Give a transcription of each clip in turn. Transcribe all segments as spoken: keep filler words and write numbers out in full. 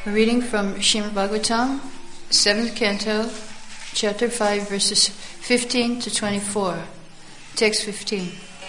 A reading from Srimad Bhagavatam, seventh canto, chapter five, verses fifteen to twenty-four. Text fifteen.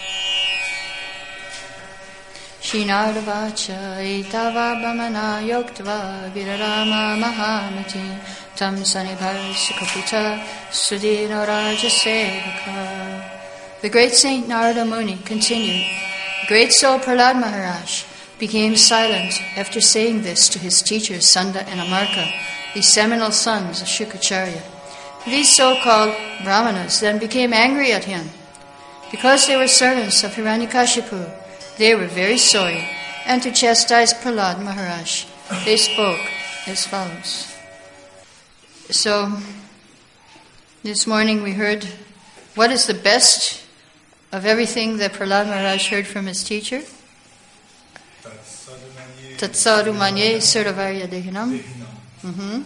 Shinarvacha etava brahmana yoktva virarama mahamati tam sanibharsa kaputa sudino rajasevaka. The great Saint Narada Muni continued, Great Soul Prahlad Maharaj became silent after saying this to his teachers Sanda and Amarka, the seminal sons of Shukracharya. These so-called Brahmanas then became angry at him. Because they were servants of Hiranyakashipu, they were very sorry, and to chastise Prahlad Maharaj, they spoke as follows. So, this morning we heard what is the best of everything that Prahlad Maharaj heard from his teacher? Tatsadhu manye suravarya dehinam. Mm-hmm.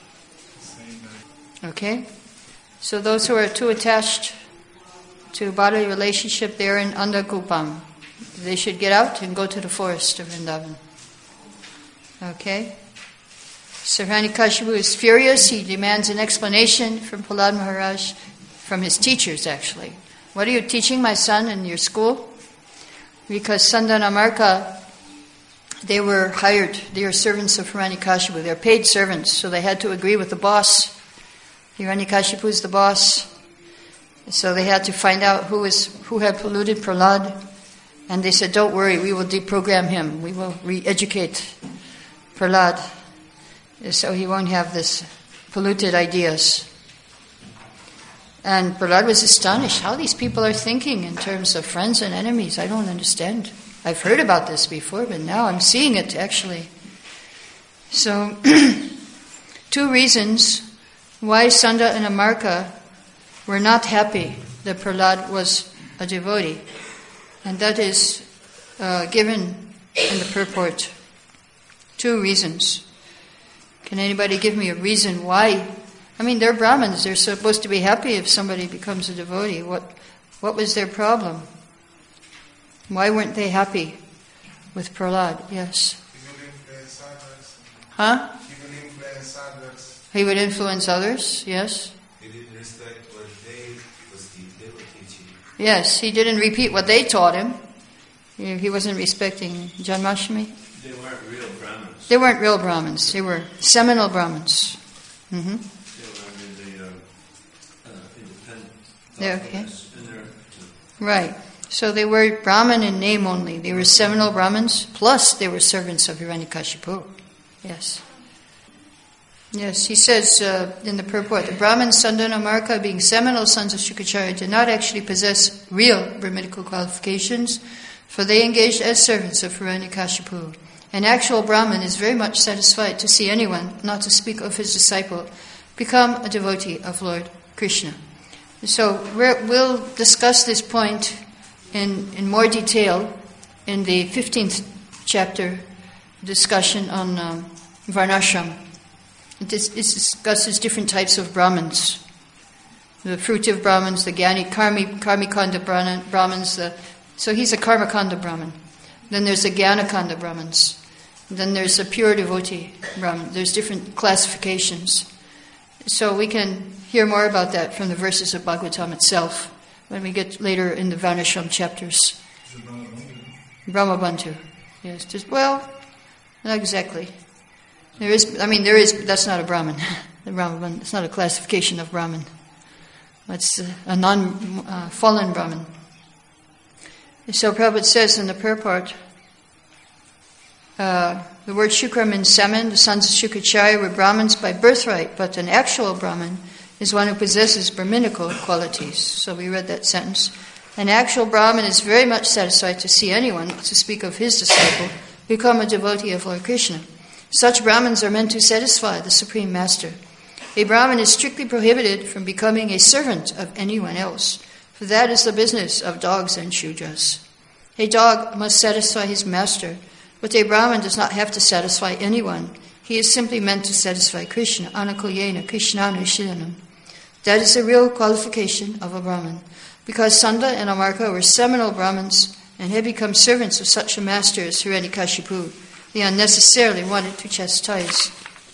Okay. So those who are too attached to bodily relationship, they are in andagupam. They should get out and go to the forest of Vrindavan. Okay. So Hiranyakashipu is furious. He demands an explanation from Prahlad Maharaj, from his teachers actually. What are you teaching my son in your school? Because Sanda and Amarka, they were hired, they were servants of Hiranyakashipu. They're paid servants, so they had to agree with the boss. Hiranyakashipu is the boss. So they had to find out who was who had polluted Prahlad. And they said, don't worry, we will deprogram him. We will re-educate Prahlad, so he won't have this polluted ideas. And Prahlad was astonished how these people are thinking in terms of friends and enemies. I don't understand. I've heard about this before, but now I'm seeing it actually. So, two reasons why Sanda and Amarka were not happy that Prahlad was a devotee. And that is uh, given in the purport. Two reasons. Can anybody give me a reason why? I mean, they're Brahmins. They're supposed to be happy if somebody becomes a devotee. What, what was their problem? Why weren't they happy with Prahlad? Yes. He would influence others. Huh? He would influence others. He would influence others, yes. He didn't respect what they, was the, they were teaching. Yes, he didn't repeat what they taught him. He, he wasn't respecting Janmashtami. They weren't real Brahmins. They weren't real Brahmins. They were seminal Brahmins. Mm-hmm. They were under the uh, uh, independent. They're okay. And they're, Right. So they were Brahmin in name only. They were seminal Brahmins, plus they were servants of Hiranyakashipu. Yes. Yes, he says uh, in the purport, the Brahmins, Sanda and Amarka, being seminal sons of Shukracharya, did not actually possess real Brahminical qualifications, for they engaged as servants of Hiranyakashipu. An actual Brahmin is very much satisfied to see anyone, not to speak of his disciple, become a devotee of Lord Krishna. So we're, we'll discuss this point in, in more detail in the fifteenth chapter discussion on um, Varnashram. It, dis- it discusses different types of Brahmins. The fruitive Brahmins, the Gyani, Karmi, Karmikanda Brahmins. The, so he's a Karmakanda Brahmin. Then there's the Gyanakanda Brahmins. Then there's a pure devotee Brahmin. There's different classifications. So we can hear more about that from the verses of Bhagavatam itself when we get later in the Varnashram chapters. Brahmabandhu. Yes, just, well, not exactly. There is, I mean, there is, that's not a Brahmin. The Brahmabandhu, it's not a classification of Brahmin. It's a, a non-fallen uh, Brahmin. So Prabhupada says in the purport, uh, the word Shukra means semen. The sons of Shukracharya were Brahmins by birthright, but an actual Brahmin is one who possesses Brahminical qualities. So we read that sentence. An actual Brahmin is very much satisfied to see anyone, to speak of his disciple, become a devotee of Lord Krishna. Such Brahmins are meant to satisfy the Supreme Master. A Brahmin is strictly prohibited from becoming a servant of anyone else, for that is the business of dogs and Shudras. A dog must satisfy his master, but a Brahmin does not have to satisfy anyone. He is simply meant to satisfy Krishna, anakulyena krishnanu shilanam. That is the real qualification of a Brahmin. Because Sanda and Amarka were seminal Brahmins and had become servants of such a master as Hiranyakashipu, they unnecessarily wanted to chastise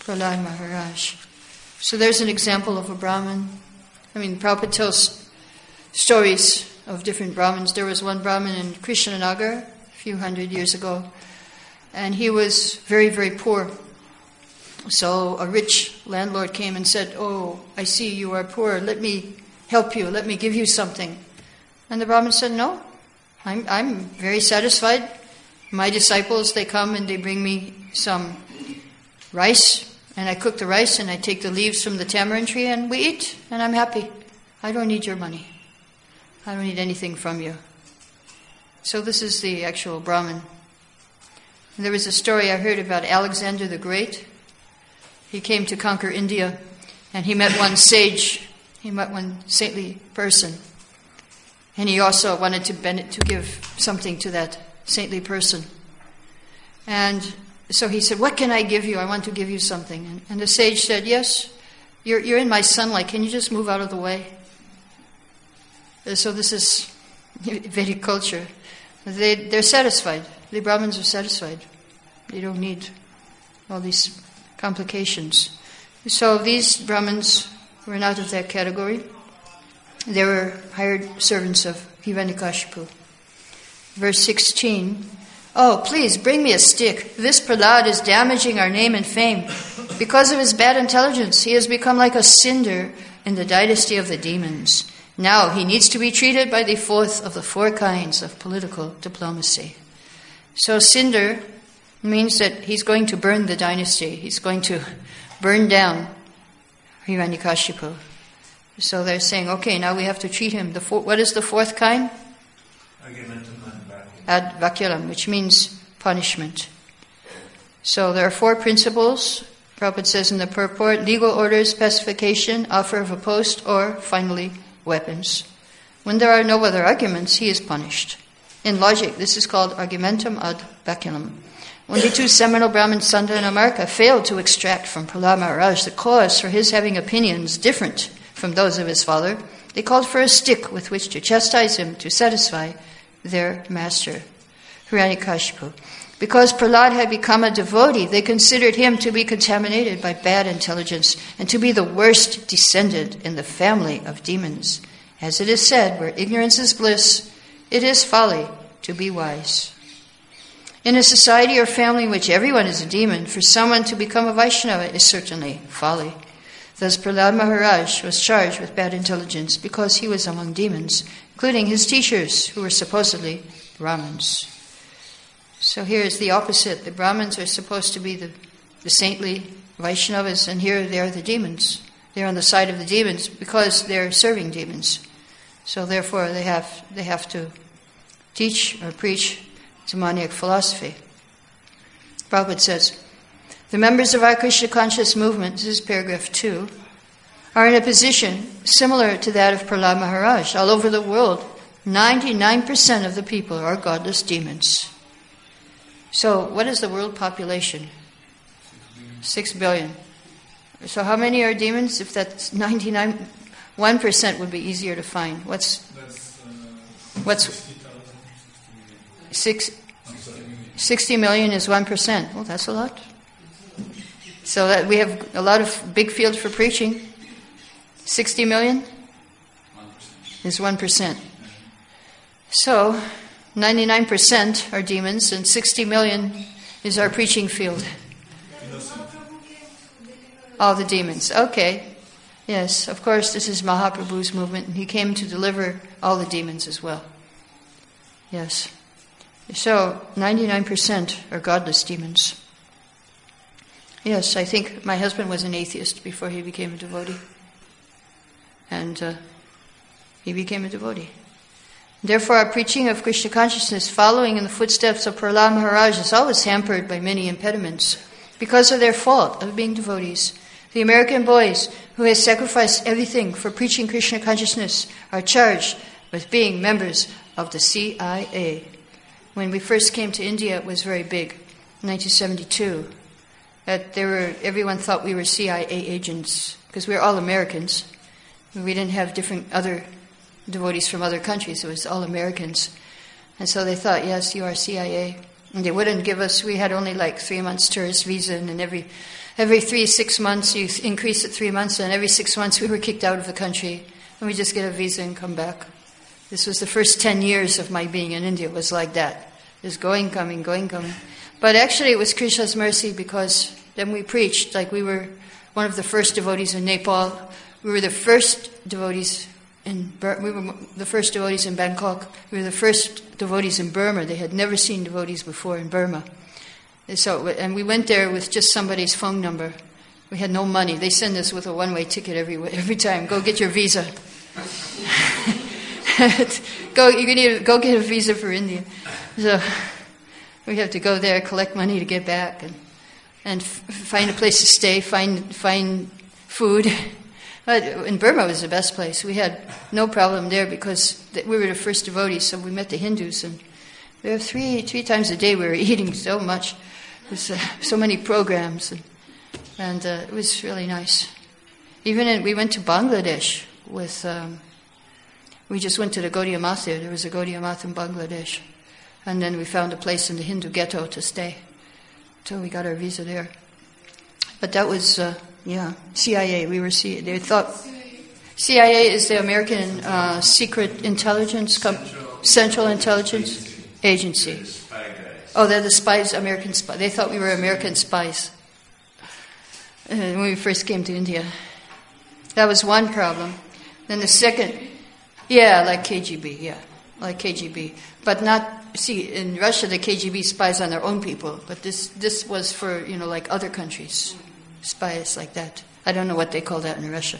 Prahlad Maharaj. So there's an example of a Brahmin. I mean, Prabhupada tells stories of different Brahmins. There was one Brahmin in Krishnanagar a few hundred years ago, and he was very, very poor. So a rich landlord came and said, "Oh, I see you are poor. Let me help you. Let me give you something." And the Brahmin said, "No, I'm, I'm very satisfied. My disciples, they come and they bring me some rice, and I cook the rice and I take the leaves from the tamarind tree and we eat, and I'm happy. I don't need your money. I don't need anything from you." So this is the actual Brahmin. There was a story I heard about Alexander the Great. He came to conquer India, and he met one sage. He met one saintly person. And he also wanted to, ben- to give something to that saintly person. And so he said, "What can I give you? I want to give you something." And, and the sage said, "Yes, you're, you're in my sunlight. Can you just move out of the way?" Uh, So this is Vedic culture. They, they're satisfied. The Brahmins are satisfied. They don't need all these complications. So these Brahmins were not of that category. They were hired servants of Hiranyakashipu. Verse sixteen, "Oh, please bring me a stick. This Prahlad is damaging our name and fame. Because of his bad intelligence, he has become like a cinder in the dynasty of the demons. Now he needs to be treated by the fourth of the four kinds of political diplomacy." So cinder means that he's going to burn the dynasty. He's going to burn down Hiranyakashipu. So they're saying, okay, now we have to treat him. The four, what is the fourth kind? Ad vaculam, which means punishment. So there are four principles. Prabhupada says in the purport: legal orders, pacification, offer of a post, or finally, weapons. When there are no other arguments, he is punished. In logic, this is called argumentum ad baculum. When the two seminal Brahmins, Sanda and Amarka, failed to extract from Prahlad Maharaj the cause for his having opinions different from those of his father, they called for a stick with which to chastise him to satisfy their master, Hiranyakashipu. Because Prahlad had become a devotee, they considered him to be contaminated by bad intelligence and to be the worst descendant in the family of demons. As it is said, where ignorance is bliss, it is folly to be wise. In a society or family in which everyone is a demon, for someone to become a Vaishnava is certainly folly. Thus Prahlad Maharaj was charged with bad intelligence because he was among demons, including his teachers, who were supposedly Brahmins. So here is the opposite. The Brahmins are supposed to be the, the saintly Vaishnavas, and here they are the demons. They're on the side of the demons because they're serving demons. So therefore they have they have to teach or preach demoniac philosophy. Prabhupada says, the members of our Krishna conscious movement, this is paragraph two, are in a position similar to that of Prahlad Maharaj. All over the world, ninety-nine percent of the people are godless demons. So what is the world population? Six billion. So how many are demons? If that's ninety-nine, one percent would be easier to find. What's That's, uh, what's six, sixty million is one percent. Well, that's a lot. So that we have a lot of big field for preaching. sixty million is one percent. So ninety-nine percent are demons and sixty million is our preaching field. All the demons. Okay. Yes, of course, this is Mahaprabhu's movement, and he came to deliver all the demons as well. Yes. So, ninety-nine percent are godless demons. Yes, I think my husband was an atheist before he became a devotee. And uh, he became a devotee. Therefore, our preaching of Krishna consciousness, following in the footsteps of Prahlad Maharaj, is always hampered by many impediments because of their fault of being devotees. The American boys who have sacrificed everything for preaching Krishna consciousness are charged with being members of the C I A. When we first came to India, it was very big, in nineteen seventy-two. That there were, everyone thought we were C I A agents because we were all Americans. We didn't have different other devotees from other countries. It was all Americans. And so they thought, yes, you are C I A. And they wouldn't give us, we had only like three months tourist visa, and then every, every three, six months, you increase it three months, and every six months we were kicked out of the country, and we just get a visa and come back. This was the first ten years of my being in India. It was like that. It was going, coming, going, coming. But actually it was Krishna's mercy, because then we preached, like we were one of the first devotees in Nepal. We were the first devotees in Bur- we were the first devotees in Bangkok. We were the first devotees in Burma. They had never seen devotees before in Burma. And so, and we went there with just somebody's phone number. We had no money. They send us with a one-way ticket every every time. Go get your visa. go, you need to go get a visa for India. So we have to go there, collect money to get back, and and f- find a place to stay, find find food. But in Burma was the best place. We had no problem there because we were the first devotees, so we met the Hindus, and we were three three times a day we were eating so much. There was uh, so many programs, and, and uh, it was really nice. Even in, we went to Bangladesh with, um, we just went to the Gaudiya Math there. There was a Gaudiya Math in Bangladesh. And then we found a place in the Hindu ghetto to stay. So we got our visa there. But that was, uh, yeah, C I A. We were C- they thought C I A is the American uh, Secret Intelligence Com- Central, Central Intelligence Agency. Agency. Oh, they're the spies, American spies. They thought we were American spies uh, when we first came to India. That was one problem. Then the second, yeah, like K G B, yeah, like K G B, but not. See, in Russia, the K G B spies on their own people, but this this was for, you know, like other countries, spies like that. I don't know what they call that in Russia.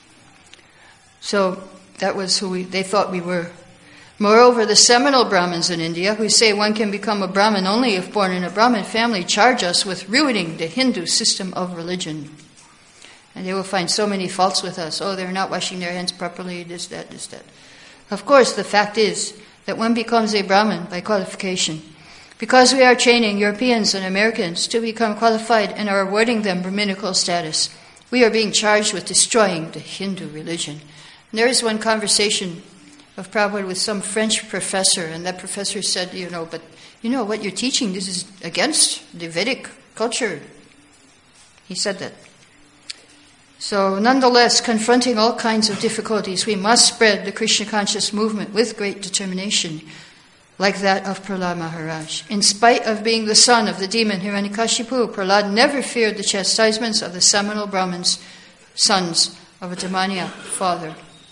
So that was who we, they thought we were. Moreover, the Seminole Brahmins in India, who say one can become a Brahmin only if born in a Brahmin family, charge us with ruining the Hindu system of religion. And they will find so many faults with us. Oh, they're not washing their hands properly, this, that, this, that. Of course, the fact is that one becomes a Brahmin by qualification. Because we are training Europeans and Americans to become qualified and are awarding them Brahminical status, we are being charged with destroying the Hindu religion. And there is one conversation of Prabhupada with some French professor, and that professor said, you know, but you know what you're teaching, this is against the Vedic culture. He said that. So nonetheless, confronting all kinds of difficulties, we must spread the Krishna conscious movement with great determination, like that of Prahlad Maharaj. In spite of being the son of the demon Hiranyakashipu, Prahlad never feared the chastisements of the Seminole Brahmins, sons of a Damaniya father.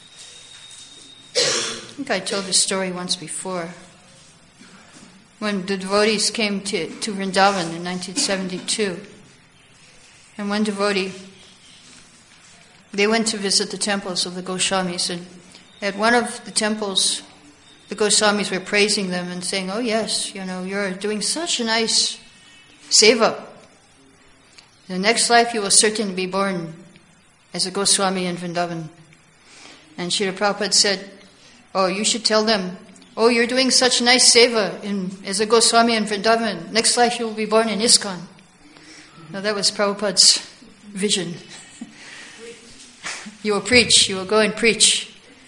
I think I told this story once before. When the devotees came to, to Vrindavan in nineteen seventy-two, and one devotee, they went to visit the temples of the Goswamis, and at one of the temples, the Goswamis were praising them and saying, oh yes, you know, you're doing such a nice seva. In the next life you will certainly be born as a Goswami in Vrindavan. And Srila Prabhupada said, oh, you should tell them, oh, you're doing such nice seva in, as a Goswami in Vrindavan. Next life you will be born in ISKCON. Now that was Prabhupada's vision. You will preach, you will go and preach.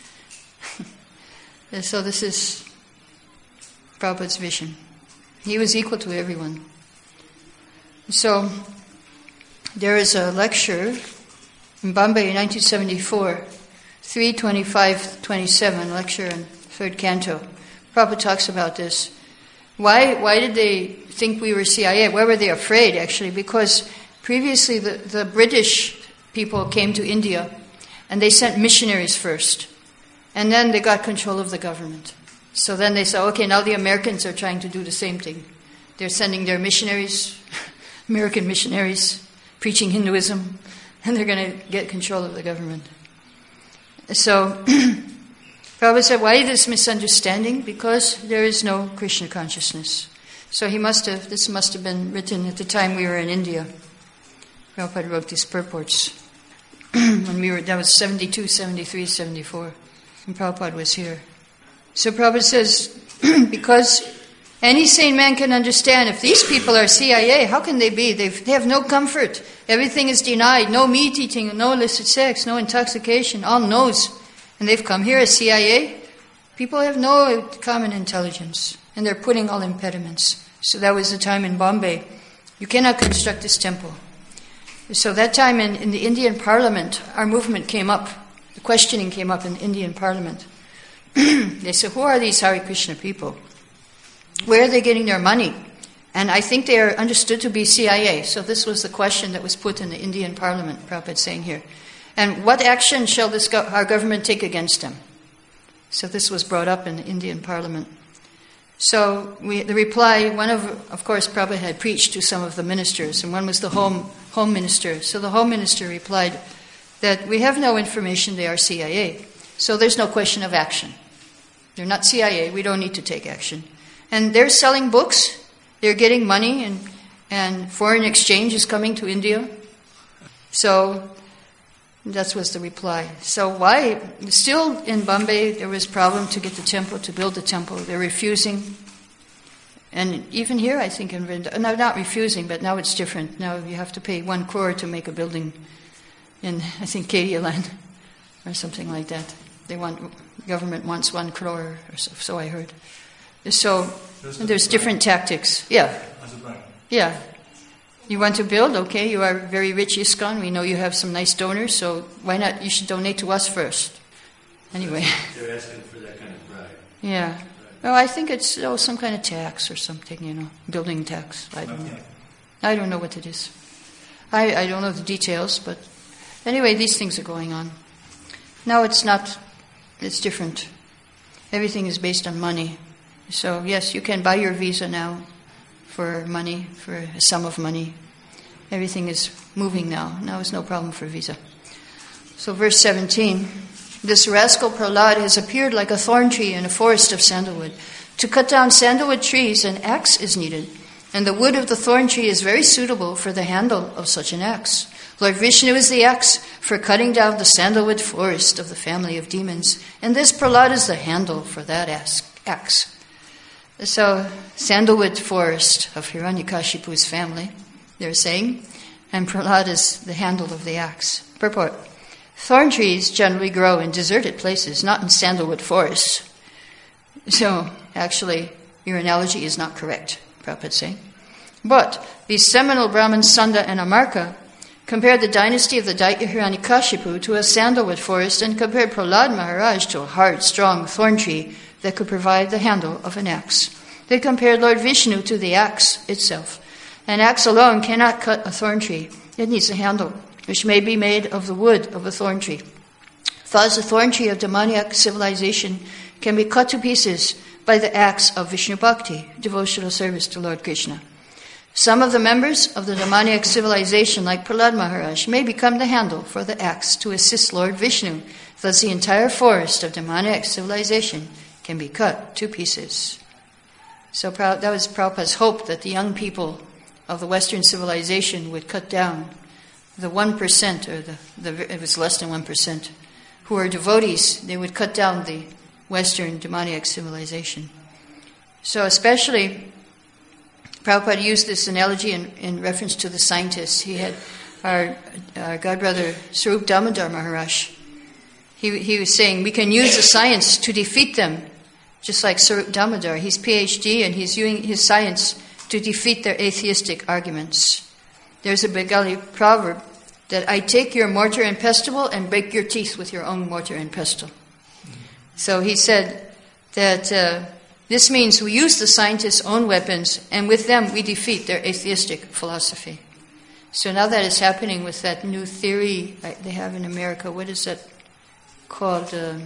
And so this is Prabhupada's vision. He was equal to everyone. So there is a lecture in Bombay in nineteen seventy-four, three twenty-five twenty-seven, lecture in third canto. Prabhupada talks about this. Why why did they think we were C I A? Why were they afraid, actually? Because previously the, the British people came to India and they sent missionaries first. And then they got control of the government. So then they said, okay, now the Americans are trying to do the same thing. They're sending their missionaries, American missionaries, preaching Hinduism, and they're going to get control of the government. So Prabhupada said, why this misunderstanding? Because there is no Krishna consciousness. So he must have, this must have been written at the time we were in India. Prabhupada wrote these purports. when we were, that was seventy-two, seventy-three, seventy-four. And Prabhupada was here. So Prabhupada says, because any sane man can understand, if these people are C I A, how can they be? They've, they have no comfort. Everything is denied. No meat eating, no illicit sex, no intoxication, all no's. And they've come here as C I A. People have no common intelligence. And they're putting all impediments. So that was the time in Bombay. You cannot construct this temple. So that time in, in the Indian Parliament, our movement came up. The questioning came up in the Indian Parliament. They said, who are these Hare Krishna people? Where are they getting their money? And I think they are understood to be C I A. So this was the question that was put in the Indian Parliament, Prabhupada saying here. And what action shall this go- our government take against them? So this was brought up in the Indian Parliament. So we, the reply, one of, of course, Prabhupada had preached to some of the ministers, and one was the home, home minister. So the home minister replied that we have no information they are C I A. So there's no question of action. They're not C I A. We don't need to take action. And they're selling books. They're getting money, and, and foreign exchange is coming to India. So that was the reply. So why? Still in Bombay, there was problem to get the temple, to build the temple. They're refusing. And even here, I think in Vrindavan, no, not refusing, but now it's different. Now you have to pay one crore to make a building in, I think, Kedia land or something like that. They want, government wants one crore, or so, so I heard. So there's different tactics. Yeah. Yeah. You want to build? Okay, you are very rich, ISKCON. We know you have some nice donors, so why not? You should donate to us first. Anyway. They're asking for that kind of bribe. Yeah. Well, I think it's oh, some kind of tax or something, you know, building tax. I don't know. I don't know what it is. I, I don't know the details, but anyway, these things are going on. No, it's not. It's different. Everything is based on money. So, yes, you can buy your visa now for money, for a sum of money. Everything is moving now. Now it's no problem for visa. So, verse seventeen. This rascal Prahlad has appeared like a thorn tree in a forest of sandalwood. To cut down sandalwood trees, an axe is needed, and the wood of the thorn tree is very suitable for the handle of such an axe. Lord Vishnu is the axe for cutting down the sandalwood forest of the family of demons, and this Prahlad is the handle for that axe. So, sandalwood forest of Hiranyakashipu's family, they're saying, and Prahlad is the handle of the axe. Purport. Thorn trees generally grow in deserted places, not in sandalwood forests. So, actually, your analogy is not correct, Prabhupada is saying. But these seminal Brahmins, Sanda and Amarka, compared the dynasty of the Daitya Hiranyakashipu to a sandalwood forest and compared Prahlad Maharaj to a hard, strong thorn tree that could provide the handle of an axe. They compared Lord Vishnu to the axe itself. An axe alone cannot cut a thorn tree. It needs a handle, which may be made of the wood of a thorn tree. Thus, the thorn tree of demoniac civilization can be cut to pieces by the axe of Vishnu Bhakti, devotional service to Lord Krishna. Some of the members of the demoniac civilization, like Prahlad Maharaj, may become the handle for the axe to assist Lord Vishnu. Thus, the entire forest of demoniac civilization can be cut to pieces. So that was Prabhupada's hope, that the young people of the Western civilization would cut down the one percent, or the, the it was less than one percent, who are devotees. They would cut down the Western demoniac civilization. So especially, Prabhupada used this analogy in, in reference to the scientists. He had our, our godbrother Swarup Damodar Maharaj. He, he was saying, we can use the science to defeat them, just like Swarup Damodar. He's P H D and he's using his science to defeat their atheistic arguments. There's a Bengali proverb that I take your mortar and pestle and break your teeth with your own mortar and pestle. So he said that uh, this means we use the scientists' own weapons, and with them we defeat their atheistic philosophy. So now that is happening with that new theory they have in America. What is that called? Um,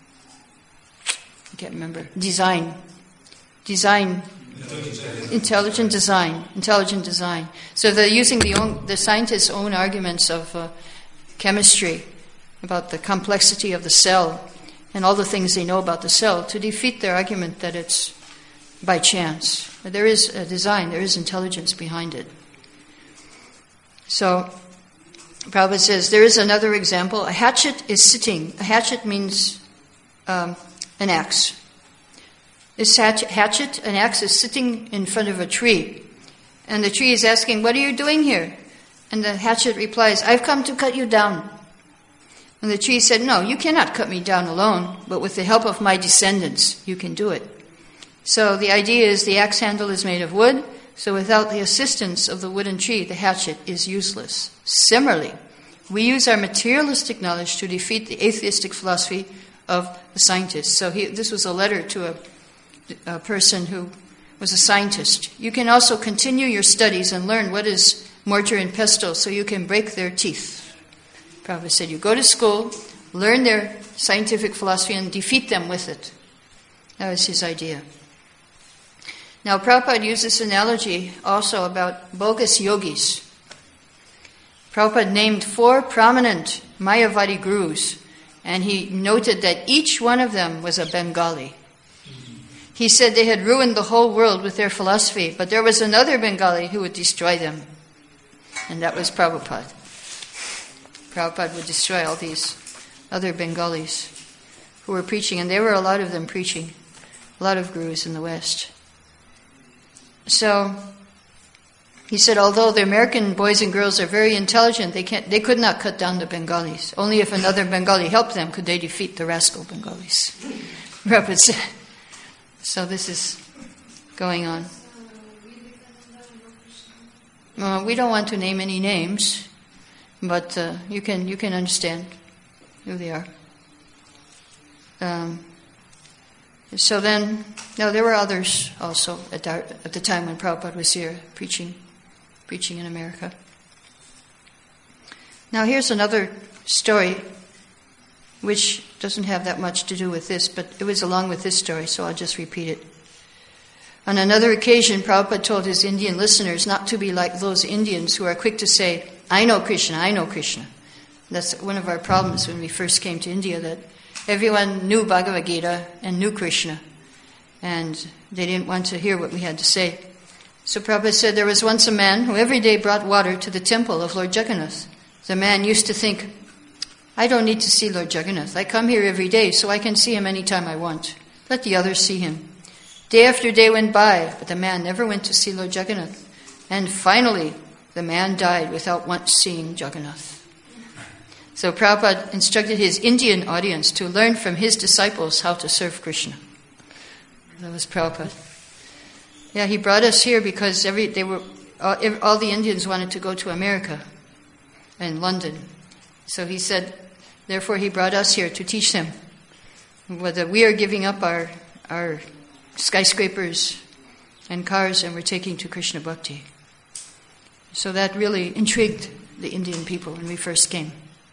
I can't remember. Design. Design. Intelligent. Intelligent design. Intelligent design. So they're using the, own, the scientists' own arguments of uh, chemistry about the complexity of the cell and all the things they know about the cell to defeat their argument that it's by chance. But there is a design, there is intelligence behind it. So, Prabhupada says, there is another example. A hatchet is sitting. A hatchet means um, an axe. This hatchet, hatchet, an axe, is sitting in front of a tree. And the tree is asking, what are you doing here? And the hatchet replies, I've come to cut you down. And the tree said, no, you cannot cut me down alone, but with the help of my descendants, you can do it. So the idea is the axe handle is made of wood, So without the assistance of the wooden tree, the hatchet is useless. Similarly, we use our materialistic knowledge to defeat the atheistic philosophy of the scientists. So he, this was a letter to a, a person who was a scientist. You can also continue your studies and learn what is mortar and pestle so you can break their teeth. Prabhupada said, you go to school, learn their scientific philosophy and defeat them with it. That was his idea. Now, Prabhupada used this analogy also about bogus yogis. Prabhupada named four prominent Mayavadi gurus, and he noted that each one of them was a Bengali. He said they had ruined the whole world with their philosophy, but there was another Bengali who would destroy them, and that was Prabhupada. Prabhupada would destroy all these other Bengalis who were preaching, and there were a lot of them preaching, a lot of gurus in the West. So, he said, although the American boys and girls are very intelligent, they can't, they could not cut down the Bengalis. Only if another Bengali helped them could they defeat the rascal Bengalis. Prabhupada said. So this is going on. Uh, we don't want to name any names, but uh, you can you can understand who they are. Um, so then, no, there were others also at, our, at the time when Prabhupada was here preaching, preaching in America. Now here's another story which doesn't have that much to do with this, but it was along with this story, so I'll just repeat it. On another occasion, Prabhupada told his Indian listeners not to be like those Indians who are quick to say, I know Krishna, I know Krishna. That's one of our problems when we first came to India, that everyone knew Bhagavad Gita and knew Krishna, and they didn't want to hear what we had to say. So Prabhupada said there was once a man who every day brought water to the temple of Lord Jagannath. The man used to think, I don't need to see Lord Jagannath. I come here every day, so I can see him any time I want. Let the others see him. Day after day went by, but the man never went to see Lord Jagannath. And finally, the man died without once seeing Jagannath. So Prabhupada instructed his Indian audience to learn from his disciples how to serve Krishna. That was Prabhupada. Yeah, he brought us here because every they were all, all the Indians wanted to go to America and London. So he said, therefore he brought us here to teach them whether we are giving up our our skyscrapers and cars and we're taking to Krishna Bhakti. So that really intrigued the Indian people when we first came.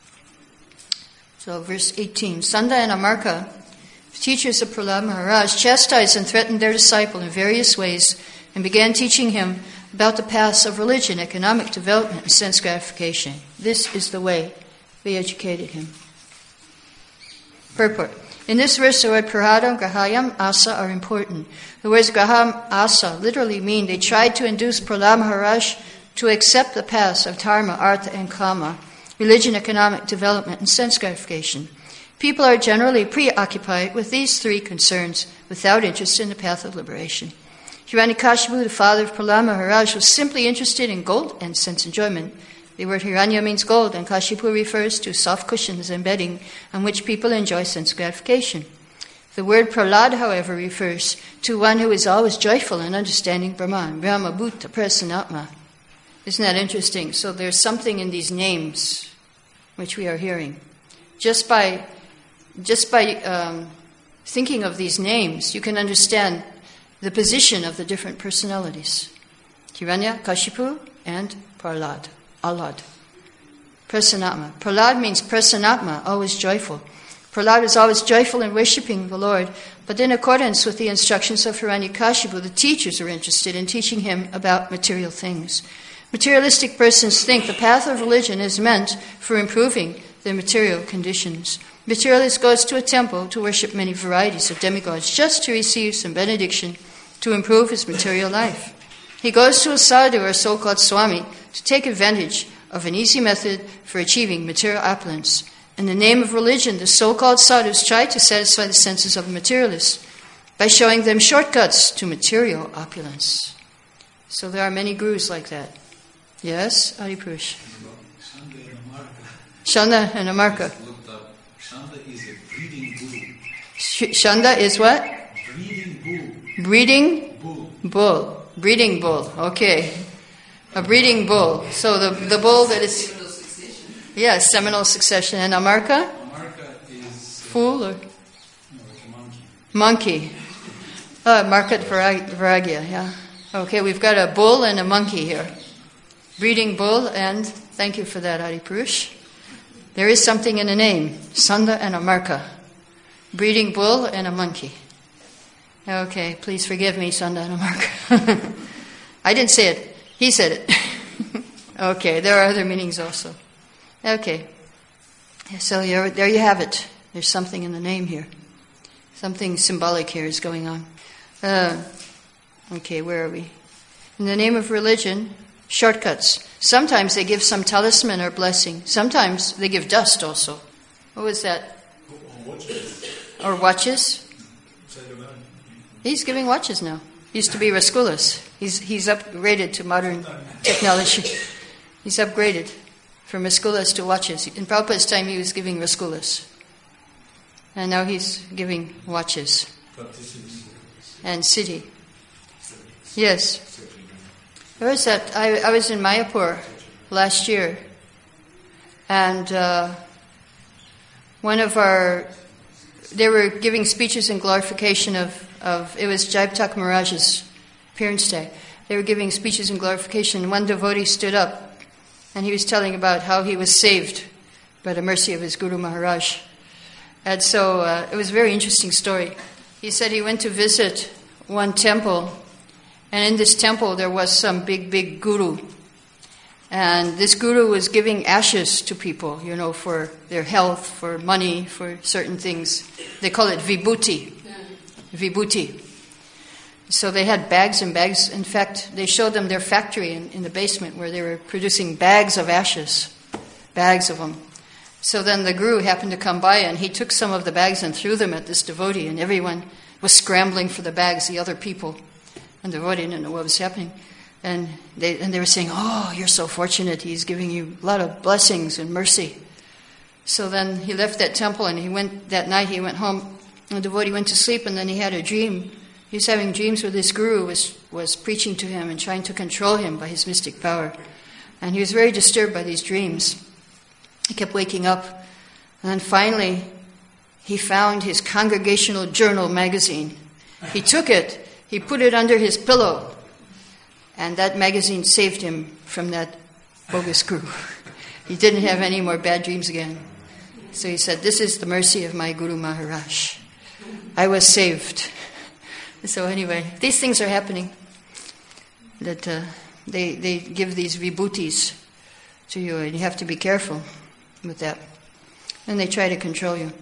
So verse eighteen, Sanda and Amarka, teachers of Prahlad Maharaj, chastised and threatened their disciple in various ways and began teaching him about the paths of religion, economic development, and sense gratification. This is the way they educated him. Purport. In this verse, the word prahadam, grahayam, asa are important. The words graham, asa literally mean they tried to induce Prahlad Maharaj to accept the paths of dharma, artha, and kama, religion, economic development, and sense gratification. People are generally preoccupied with these three concerns without interest in the path of liberation. Hiranyakashipu, the father of Prahlad Maharaj, was simply interested in gold and sense enjoyment. The word Hiranya means gold, and Kashipu refers to soft cushions and bedding on which people enjoy sense gratification. The word Prahlad, however, refers to one who is always joyful in understanding Brahman, Brahma, Bhuta, Prasanatma. Isn't that interesting? So there's something in these names which we are hearing. Just by, just by um, thinking of these names, you can understand the position of the different personalities. Hiranya, Kashipu, and Prahlad. Alad. Prasanatma. Prahlad means Prasanatma, always joyful. Prahlad is always joyful in worshipping the Lord, but in accordance with the instructions of Hiranyakashipu, the teachers are interested in teaching him about material things. Materialistic persons think the path of religion is meant for improving their material conditions. Materialist goes to a temple to worship many varieties of demigods just to receive some benediction to improve his material life. He goes to a sadhu or so-called swami to take advantage of an easy method for achieving material opulence. In the name of religion, the so-called sadhus try to satisfy the senses of the materialists by showing them shortcuts to material opulence. So there are many gurus like that. Yes, Adipurush. Shanda and Amarka. Shanda is a breeding bull. Shanda is what? Breeding bull. Breeding Bull. bull. Breeding bull. Okay. A breeding bull. So the, the bull that is... Seminal succession. Yeah, seminal succession. And Amarka? Amarka is... Fool or? No, like a monkey. Monkey. Uh, Market Vairagya, yeah. Okay, we've got a bull and a monkey here. Breeding bull, and thank you for that, Adi Purush. There is something in a name, Sanda and Amarka. Breeding bull and a monkey. Okay, please forgive me, Sanda and Amarka. I didn't say it. He said it. Okay, there are other meanings also. Okay. So you're, there you have it. There's something in the name here. Something symbolic here is going on. Uh, okay, where are we? In the name of religion, shortcuts. Sometimes they give some talisman or blessing. Sometimes they give dust also. What was that? Or watches? He's giving watches now. Used to be Raskulas. He's he's upgraded to modern technology. He's upgraded from Raskulas to watches. In Prabhupada's time, he was giving Raskulas. And now he's giving watches. And city. Yes. There was that. I, I was in Mayapur last year. And uh, one of our... They were giving speeches in glorification of... of it was Jaiptak Maharaj's appearance day. They were giving speeches in glorification. One devotee stood up and he was telling about how he was saved by the mercy of his Guru Maharaj. And so uh, it was a very interesting story. He said he went to visit one temple, and in this temple there was some big, big guru. And this guru was giving ashes to people, you know, for their health, for money, for certain things. They call it vibhuti. Vibhuti. So they had bags and bags. In fact, they showed them their factory in, in the basement where they were producing bags of ashes, bags of them. So then the guru happened to come by, and he took some of the bags and threw them at this devotee, and everyone was scrambling for the bags, the other people. And the devotee didn't know what was happening. And they and they were saying, "Oh, you're so fortunate. He's giving you a lot of blessings and mercy." So then he left that temple, and he went that night. He went home, and the devotee went to sleep, and then he had a dream. He was having dreams where this guru was was preaching to him and trying to control him by his mystic power, and he was very disturbed by these dreams. He kept waking up, and then finally, he found his Congregational Journal magazine. He took it, he put it under his pillow. And that magazine saved him from that bogus guru. He didn't have any more bad dreams again. So he said, "This is the mercy of my Guru Maharaj. I was saved." So anyway, these things are happening. That uh, they they give these vibhutis to you, and you have to be careful with that. And they try to control you.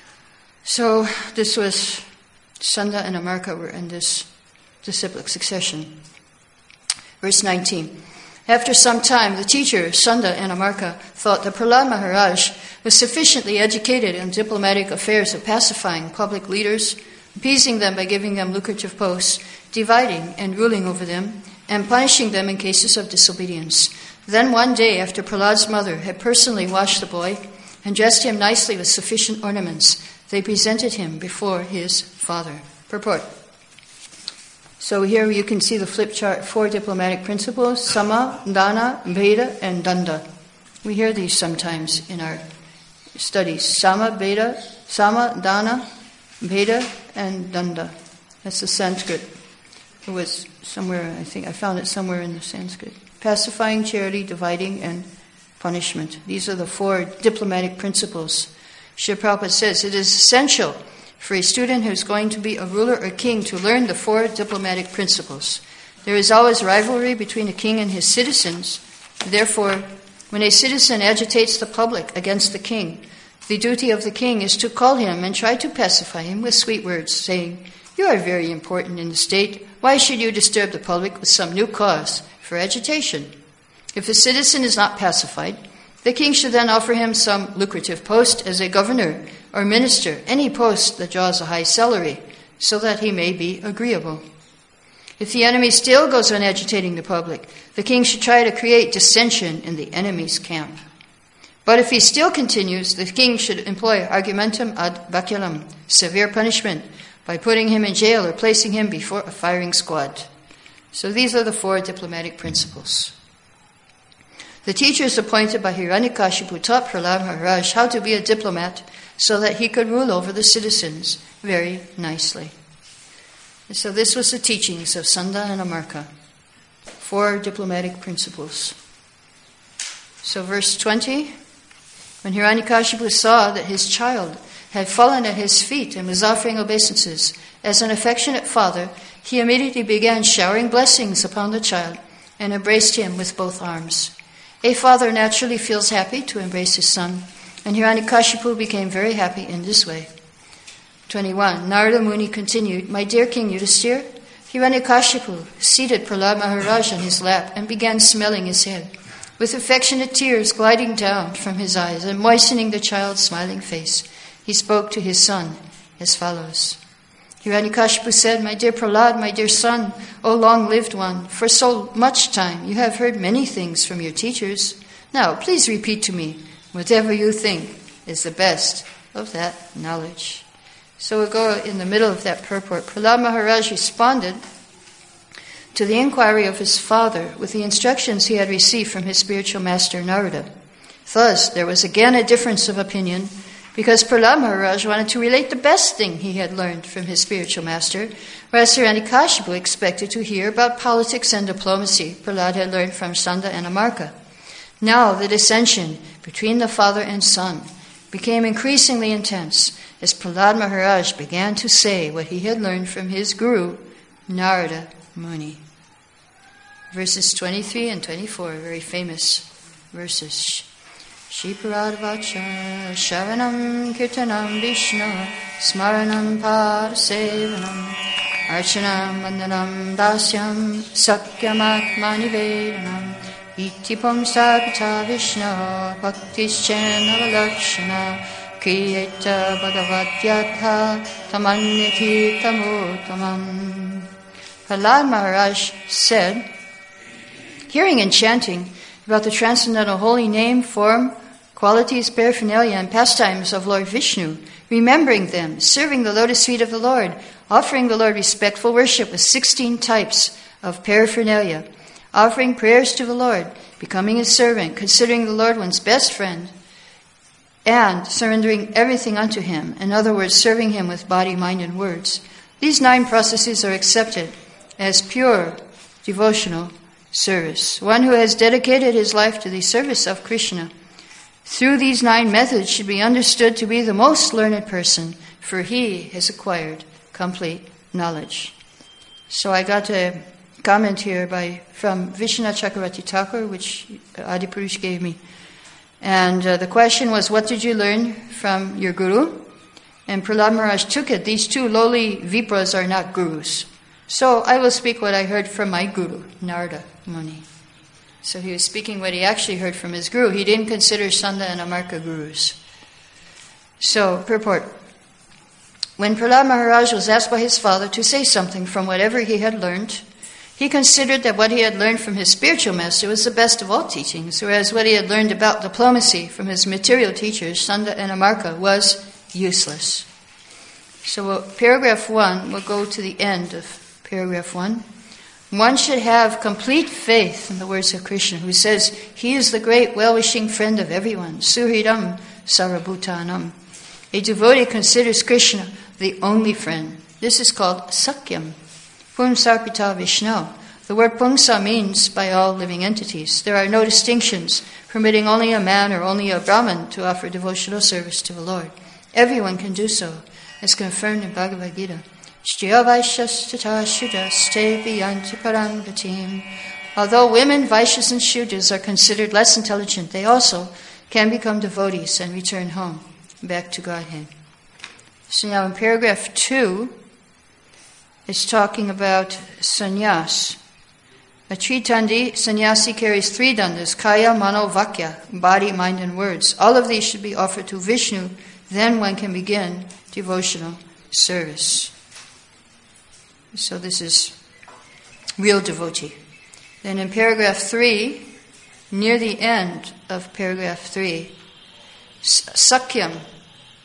So this was Sanda and Amarka were in this disciplic succession. Verse nineteen. After some time, the teacher, Sanda and Amarka, thought that Prahlad Maharaj was sufficiently educated in diplomatic affairs of pacifying public leaders, appeasing them by giving them lucrative posts, dividing and ruling over them, and punishing them in cases of disobedience. Then one day, after Prahlad's mother had personally washed the boy and dressed him nicely with sufficient ornaments, they presented him before his father. Purport. So here you can see the flip chart, four diplomatic principles: Sama, Dana, Bheda, and Danda. We hear these sometimes in our studies. Sama, Bheda, Sama, Dana, Bheda, and Danda. That's the Sanskrit. It was somewhere, I think, I found it somewhere in the Sanskrit. Pacifying, charity, dividing, and punishment. These are the four diplomatic principles. Srila Prabhupada says it is essential for a student who is going to be a ruler or king to learn the four diplomatic principles. There is always rivalry between a king and his citizens. Therefore, when a citizen agitates the public against the king, the duty of the king is to call him and try to pacify him with sweet words, saying, "You are very important in the state. Why should you disturb the public with some new cause for agitation?" If the citizen is not pacified, the king should then offer him some lucrative post as a governor or minister, any post that draws a high salary, so that he may be agreeable. If the enemy still goes on agitating the public, the king should try to create dissension in the enemy's camp. But if he still continues, the king should employ argumentum ad baculum, severe punishment, by putting him in jail or placing him before a firing squad. So these are the four diplomatic principles. The teachers appointed by Hiranyakashipu taught Prahlad Maharaj how to be a diplomat so that he could rule over the citizens very nicely. And so this was the teachings of Sanda and Amarka. Four diplomatic principles. So verse twenty, when Hiranyakashipu saw that his child had fallen at his feet and was offering obeisances, as an affectionate father, he immediately began showering blessings upon the child and embraced him with both arms. A father naturally feels happy to embrace his son, and Hiranyakashipu became very happy in this way. twenty-one. Narada Muni continued, "My dear King Yudhisthira, Hiranyakashipu seated Prahlad Maharaj on his lap and began smelling his head, with affectionate tears gliding down from his eyes and moistening the child's smiling face. He spoke to his son as follows. Hiranyakashipu said, "My dear Prahlad, my dear son, O long-lived one, for so much time you have heard many things from your teachers. Now, please repeat to me whatever you think is the best of that knowledge." So we'll go in the middle of that purport. Prahlad Maharaj responded to the inquiry of his father with the instructions he had received from his spiritual master Narada. Thus, there was again a difference of opinion, because Prahlad Maharaj wanted to relate the best thing he had learned from his spiritual master, whereas Hiranyakashipu expected to hear about politics and diplomacy Prahlad had learned from Sanda and Amarka. Now the dissension between the father and son became increasingly intense as Prahlad Maharaj began to say what he had learned from his guru, Narada Muni. Verses twenty-three and twenty-four, very famous verses. Shiparadvacha Shavanam Kirtanam Vishnu Smaranam Parasevanam Archanam Vandanam Dasyam Sakyamatmani Vedanam Itipam Sapita Vishnu Bhaktischanavalakshana Kriyeta Bhagavatyatha Tamanyati Tamutamam. Prahlad Maharaj said, hearing and chanting about the transcendental holy name, form, qualities, paraphernalia, and pastimes of Lord Vishnu, remembering them, serving the lotus feet of the Lord, offering the Lord respectful worship with sixteen types of paraphernalia, offering prayers to the Lord, becoming his servant, considering the Lord one's best friend, and surrendering everything unto him, in other words, serving him with body, mind, and words. These nine processes are accepted as pure devotional service. One who has dedicated his life to the service of Krishna through these nine methods should be understood to be the most learned person, for he has acquired complete knowledge. So I got a comment here by from Vishwanath Chakravarti Thakur, which Adipurush gave me. And uh, the question was, what did you learn from your guru? And Prahlad Maharaj took it. These two lowly Vipras are not gurus. So I will speak what I heard from my guru, Narada Muni. So he was speaking what he actually heard from his guru. He didn't consider Sanda and Amarka gurus. So, purport. When Prahlad Maharaj was asked by his father to say something from whatever he had learned, he considered that what he had learned from his spiritual master was the best of all teachings, whereas what he had learned about diplomacy from his material teachers, Sanda and Amarka, was useless. So we'll, paragraph one, we'll go to the end of paragraph one. One should have complete faith in the words of Krishna, who says, he is the great well-wishing friend of everyone, Suhridam Sarvabhutanam. A devotee considers Krishna the only friend. This is called Sakyam. Pumsarpita Vishnu. The word Pumsa means by all living entities. There are no distinctions permitting only a man or only a Brahman to offer devotional service to the Lord. Everyone can do so, as confirmed in Bhagavad Gita. Although women, Vaishyas, and Shudras are considered less intelligent, they also can become devotees and return home, back to Godhead. So now in paragraph two, it's talking about sannyas. A tritandi sannyasi carries three dandas, kaya, mano, vakya, body, mind, and words. All of these should be offered to Vishnu, then one can begin devotional service. So this is real devotee. Then in paragraph three, near the end of paragraph three, Sakyam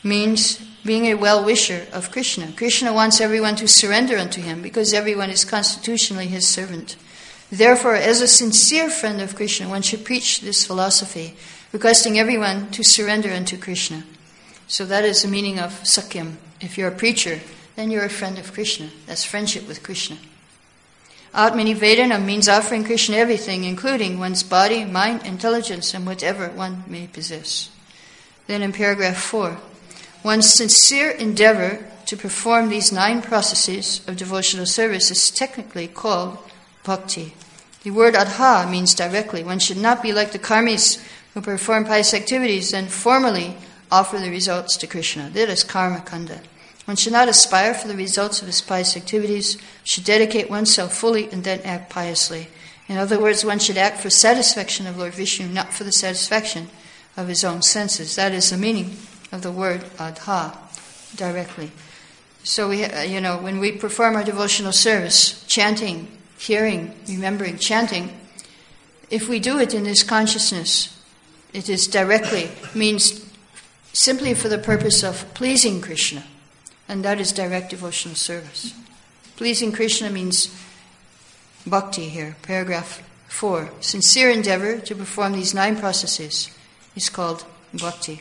means being a well-wisher of Krishna. Krishna wants everyone to surrender unto him because everyone is constitutionally his servant. Therefore, as a sincere friend of Krishna, one should preach this philosophy, requesting everyone to surrender unto Krishna. So that is the meaning of Sakyam. If you're a preacher, then you're a friend of Krishna. That's friendship with Krishna. Atmani Vedanam means offering Krishna everything, including one's body, mind, intelligence, and whatever one may possess. Then in paragraph four, one's sincere endeavor to perform these nine processes of devotional service is technically called bhakti. The word adha means directly. One should not be like the karmis who perform pious activities and formally offer the results to Krishna. That is karma kanda. One should not aspire for the results of his pious activities, should dedicate oneself fully and then act piously. In other words, one should act for satisfaction of Lord Vishnu, not for the satisfaction of his own senses. That is the meaning of the word adha, directly. So we, you know, when we perform our devotional service, chanting, hearing, remembering, chanting, if we do it in this consciousness, it is directly, means simply for the purpose of pleasing Krishna. And that is direct devotional service. Pleasing Krishna means bhakti here, paragraph four. Sincere endeavor to perform these nine processes is called bhakti.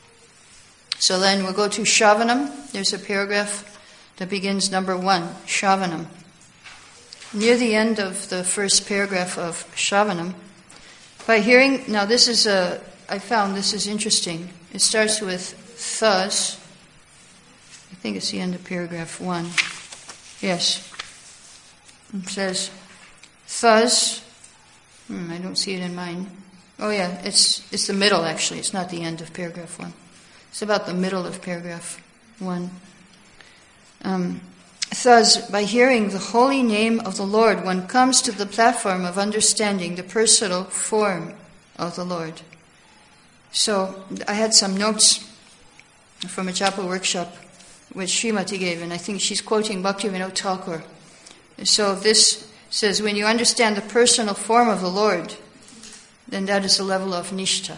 So then we'll go to Shravanam. There's a paragraph that begins number one, Shravanam. Near the end of the first paragraph of Shravanam, by hearing, now this is a, I found this is interesting. It starts with thus. I think it's the end of paragraph one. Yes. It says, thus, hmm, I don't see it in mine. Oh yeah, it's it's the middle actually. It's not the end of paragraph one. It's about the middle of paragraph one. Um, thus, by hearing the holy name of the Lord, one comes to the platform of understanding the personal form of the Lord. So, I had some notes from a chapel workshop which Srimati gave, and I think she's quoting Bhaktivinoda Thakur. So this says, when you understand the personal form of the Lord, then that is the level of nishtha.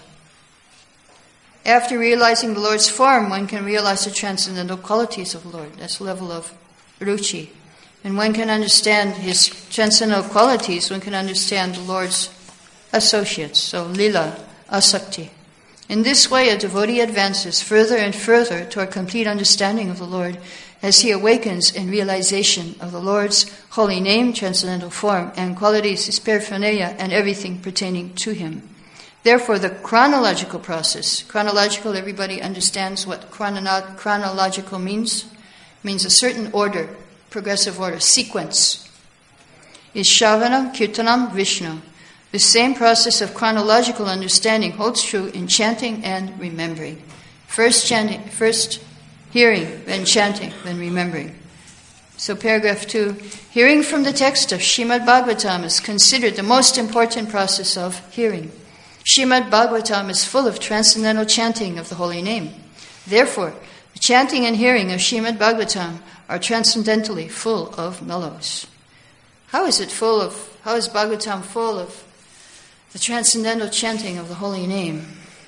After realizing the Lord's form, one can realize the transcendental qualities of the Lord. That's the level of ruchi. And one can understand his transcendental qualities, one can understand the Lord's associates, so lila, asakti. In this way, a devotee advances further and further toward complete understanding of the Lord as he awakens in realization of the Lord's holy name, transcendental form, and qualities, his paraphernalia, and everything pertaining to him. Therefore, the chronological process, chronological, everybody understands what chrono- chronological means? It means a certain order, progressive order, sequence, is Shravanam, Kirtanam, Vishnu. The same process of chronological understanding holds true in chanting and remembering. First chanting, first hearing, then chanting, then remembering. So paragraph two, hearing from the text of Srimad Bhagavatam is considered the most important process of hearing. Srimad Bhagavatam is full of transcendental chanting of the holy name. Therefore, the chanting and hearing of Srimad Bhagavatam are transcendentally full of mellows. How is it full of, how is Bhagavatam full of the transcendental chanting of the holy name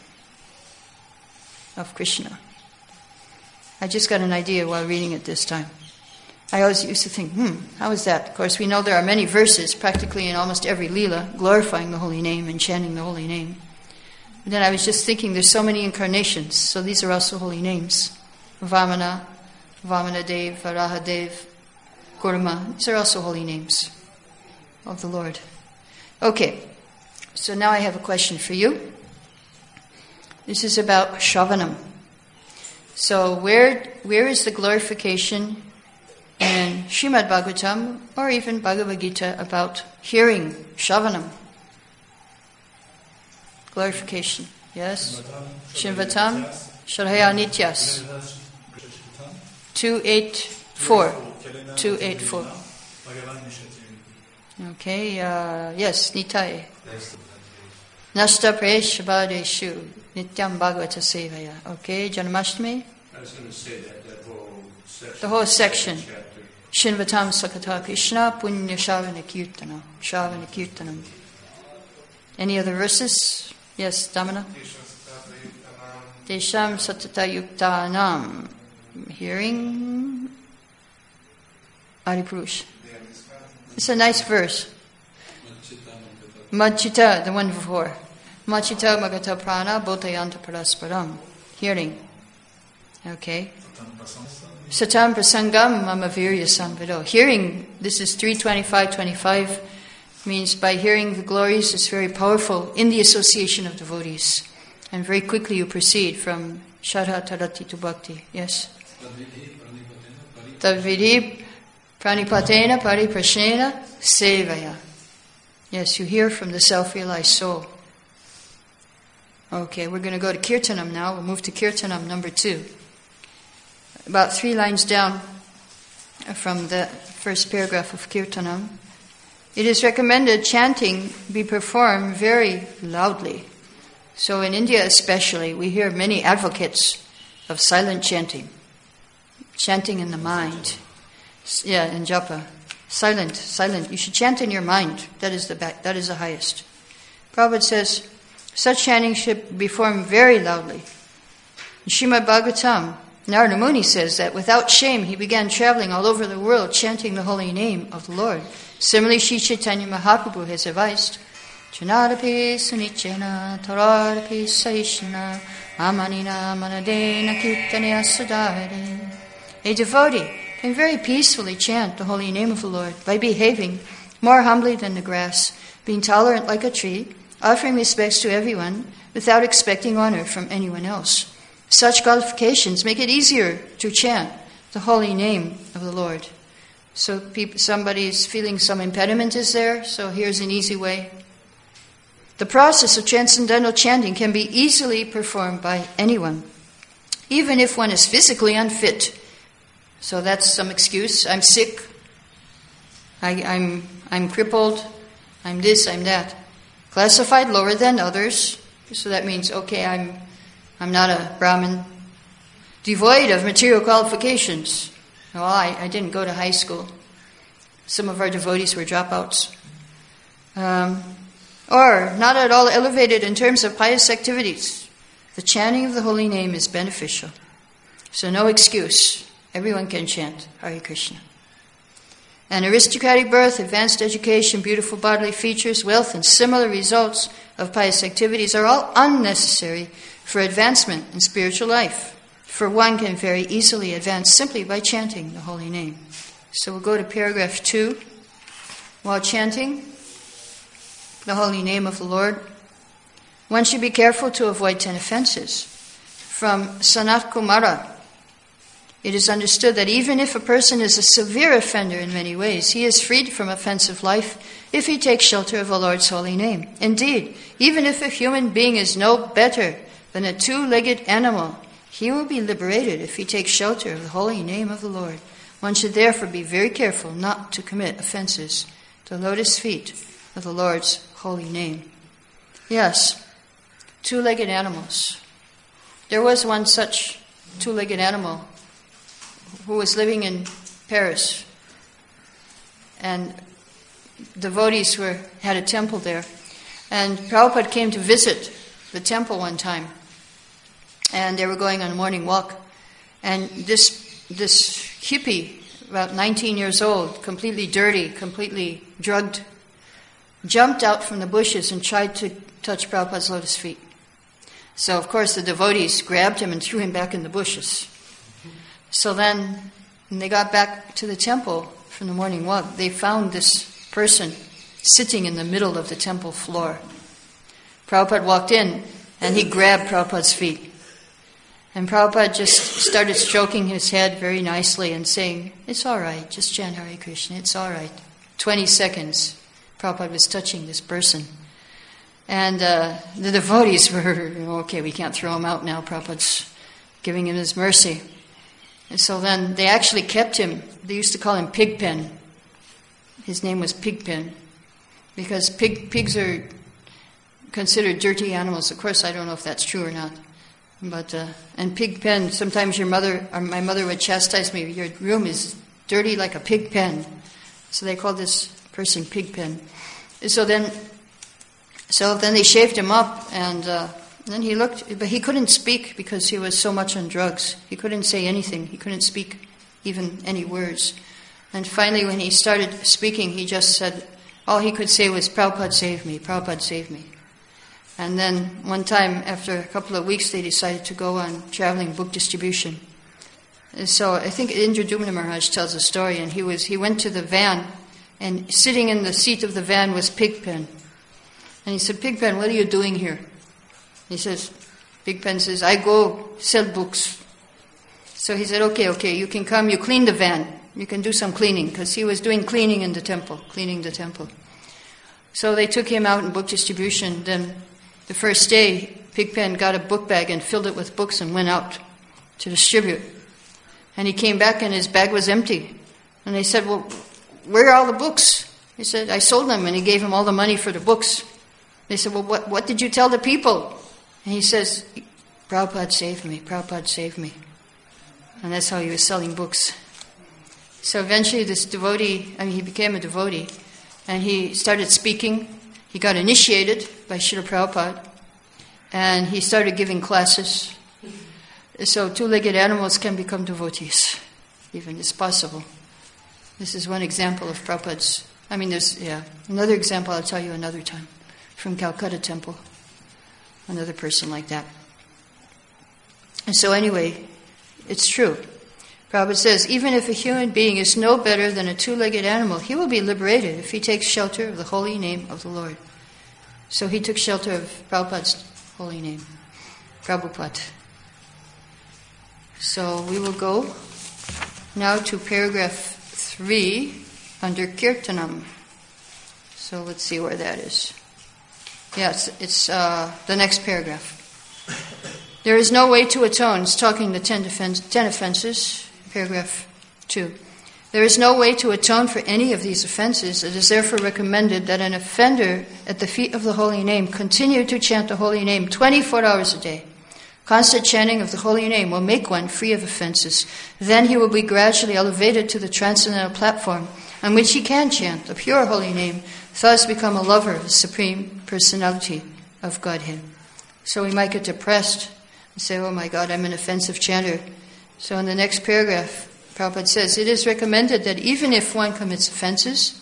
of Krishna? I just got an idea while reading it this time. I always used to think, hmm, how is that? Of course, we know there are many verses, practically in almost every lila, glorifying the holy name and chanting the holy name. But then I was just thinking, there's so many incarnations, so these are also holy names. Vamana, Vamana Dev, Varaha Dev, Kurma, these are also holy names of the Lord. Okay. So now I have a question for you. This is about Shravanam. So where where is the glorification in Srimad Bhagavatam or even Bhagavad Gita about hearing Shravanam? Glorification. Yes? Shinvatam, Sharhaya Nityas. two eighty-four. two eighty-four. Okay, uh, yes, Nitai. Nasta Preshabadeshu Nityam Bhagavata Sevaya. Okay, Janmashtami? I was going to say that, that whole section. The whole section. Chapter. Shinvatam Sakata Krishna Punya Shavana Kirtanam. Shavana Kirtanam. Any other verses? Yes, Damana? Krishna Sakata Yuktanam Tesham satata yuktanam. Hearing Adipurush. It's a nice verse. Machita, the one before. Machita magata prana bhutayanta parasparam. Hearing. Okay. Satam prasangam mamavirya samvido. Hearing, this is three twenty-five twenty-five, means by hearing the glories is very powerful in the association of devotees. And very quickly you proceed from Shraddha Tarati to Bhakti. Yes? Tadvidhi pranipatena pariprashnena sevaya. Yes, you hear from the self-realized soul. Okay, we're going to go to Kirtanam now. We'll move to Kirtanam number two. About three lines down from the first paragraph of Kirtanam. It is recommended chanting be performed very loudly. So in India especially, we hear many advocates of silent chanting. Chanting in the mind. Yeah, in japa. Silent, silent. You should chant in your mind. That is the back, that is the highest. Prabhupada says, such chanting should be performed very loudly. In Srimad Bhagavatam, Narada Muni says that without shame he began traveling all over the world chanting the holy name of the Lord. Similarly, Sri Chaitanya Mahaprabhu has advised, Chanadapi sunichena taradapi saishna amanina manadena kirtanya sadare. A devotee can very peacefully chant the holy name of the Lord by behaving more humbly than the grass, being tolerant like a tree, offering respects to everyone without expecting honor from anyone else. Such qualifications make it easier to chant the holy name of the Lord. So people, somebody's feeling some impediment is there, so here's an easy way. The process of transcendental chanting can be easily performed by anyone, even if one is physically unfit. So that's some excuse. I'm sick. I, I'm I'm crippled. I'm this. I'm that. Classified lower than others. So that means okay. I'm I'm not a Brahmin. Devoid of material qualifications. Well, I, I didn't go to high school. Some of our devotees were dropouts. Um, or not at all elevated in terms of pious activities. The chanting of the holy name is beneficial. So no excuse. Everyone can chant Hare Krishna. An aristocratic birth, advanced education, beautiful bodily features, wealth, and similar results of pious activities are all unnecessary for advancement in spiritual life. For one can very easily advance simply by chanting the holy name. So we'll go to paragraph two. While chanting the holy name of the Lord, one should be careful to avoid ten offenses. From Sanat Kumara, it is understood that even if a person is a severe offender in many ways, he is freed from offensive life if he takes shelter of the Lord's holy name. Indeed, even if a human being is no better than a two-legged animal, he will be liberated if he takes shelter of the holy name of the Lord. One should therefore be very careful not to commit offenses to the lotus feet of the Lord's holy name. Yes, two-legged animals. There was one such two-legged animal who was living in Paris, and devotees were had a temple there, and Prabhupada came to visit the temple one time, and they were going on a morning walk, and this this hippie, about nineteen years old, completely dirty, completely drugged, jumped out from the bushes and tried to touch Prabhupada's lotus feet. So of course the devotees grabbed him and threw him back in the bushes. So then, when they got back to the temple from the morning walk, they found this person sitting in the middle of the temple floor. Prabhupada walked in, and he grabbed Prabhupada's feet. And Prabhupada just started stroking his head very nicely and saying, "It's all right, just chant Hare Krishna, it's all right." Twenty seconds, Prabhupada was touching this person. And uh, the devotees were, okay, we can't throw him out now, Prabhupada's giving him his mercy. And so then they actually kept him. They used to call him Pigpen. His name was Pigpen, because pig, pigs are considered dirty animals. Of course, I don't know if that's true or not. But uh, and Pigpen, sometimes your mother, or my mother would chastise me, your room is dirty like a pig pen. So they called this person Pigpen. So then, so then they shaved him up, and uh, Then he looked, but he couldn't speak because he was so much on drugs. He couldn't say anything. He couldn't speak even any words. And finally, when he started speaking, he just said, all he could say was, Prabhupada save me, Prabhupada save me. And then one time, after a couple of weeks, they decided to go on traveling book distribution. And so I think Indradumna Maharaj tells a story, and he was he went to the van, and sitting in the seat of the van was Pigpen. And he said, Pigpen, what are you doing here? He says, Pigpen says, I go sell books. So he said, okay, okay, you can come, you clean the van. You can do some cleaning, because he was doing cleaning in the temple, cleaning the temple. So they took him out in book distribution. Then the first day, Pigpen got a book bag and filled it with books and went out to distribute. And he came back and his bag was empty. And they said, well, where are all the books? He said, I sold them, and he gave him all the money for the books. They said, well, what, what did you tell the people? And he says, Prabhupada saved me, Prabhupada saved me. And that's how he was selling books. So eventually this devotee, I mean, he became a devotee, and he started speaking. He got initiated by Srila Prabhupada, and he started giving classes. So two-legged animals can become devotees, even. It's possible. This is one example of Prabhupada's. I mean, there's, yeah, another example I'll tell you another time, from Calcutta Temple. Another person like that. And so anyway, it's true. Prabhupada says, even if a human being is no better than a two-legged animal, he will be liberated if he takes shelter of the holy name of the Lord. So he took shelter of Prabhupada's holy name, Prabhupada. So we will go now to paragraph three under Kirtanam. So let's see where that is. Yes, it's uh, the next paragraph. There is no way to atone. It's talking the ten, defense, ten offenses. Paragraph two. There is no way to atone for any of these offenses. It is therefore recommended that an offender at the feet of the holy name continue to chant the holy name twenty-four hours a day. Constant chanting of the holy name will make one free of offenses. Then he will be gradually elevated to the transcendental platform on which he can chant the pure holy name, thus become a lover of the Supreme Personality of Godhead. So we might get depressed and say, oh my God, I'm an offensive chanter. So in the next paragraph, Prabhupada says, it is recommended that even if one commits offenses,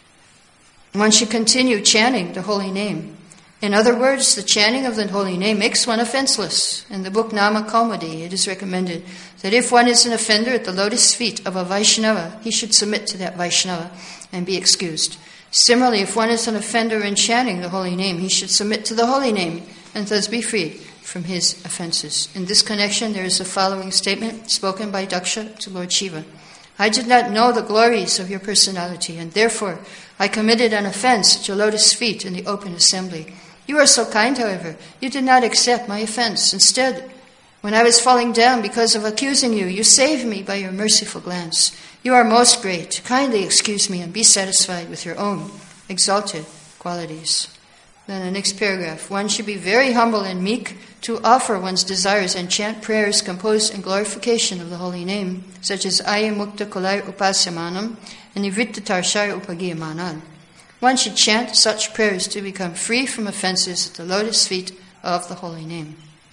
one should continue chanting the holy name. In other words, the chanting of the holy name makes one offenseless. In the book Nama Kaumudi, it is recommended that if one is an offender at the lotus feet of a Vaishnava, he should submit to that Vaishnava and be excused. Similarly, if one is an offender in chanting the holy name, he should submit to the holy name and thus be freed from his offenses. In this connection, there is the following statement spoken by Daksha to Lord Shiva. I did not know the glories of your personality, and therefore I committed an offense at your lotus feet in the open assembly. You are so kind, however. You did not accept my offense. Instead, when I was falling down because of accusing you, you saved me by your merciful glance. You are most great. Kindly excuse me and be satisfied with your own exalted qualities. Then the next paragraph. One should be very humble and meek to offer one's desires and chant prayers composed in glorification of the holy name, such as Ayam Mukta Kolai Upasyamanam and Nivritta Tarshaya Upagiyamanam. One should chant such prayers to become free from offenses at the lotus feet of the holy name.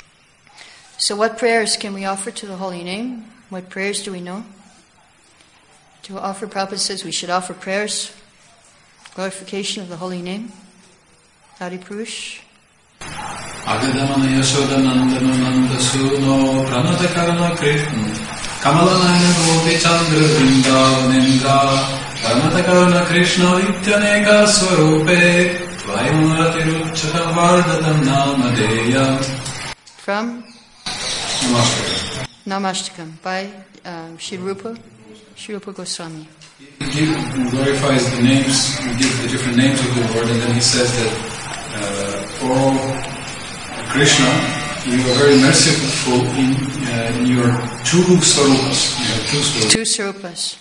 So what prayers can we offer to the holy name? What prayers do we know? To offer, Prabhupada says we should offer prayers, glorification of the holy name. Adi Purush. Agadamana Yashodanandana Nandasuno Pranatakarana Krishna Kamalanayana Gopi Chandra Vrindavanindra Pranatakarana Krishna Ityaneka Swarupe Vayamuratiruchata Vardatam Namadeya. From Namastakam. Namastakam by um, Shri Rupa, Shri Rupa Goswami. He glorifies the names, he gives the different names of the Lord, and then he says that uh, oh Krishna, you are very merciful in, uh, in your two swarupas. You have two swarupas. Two swarupas.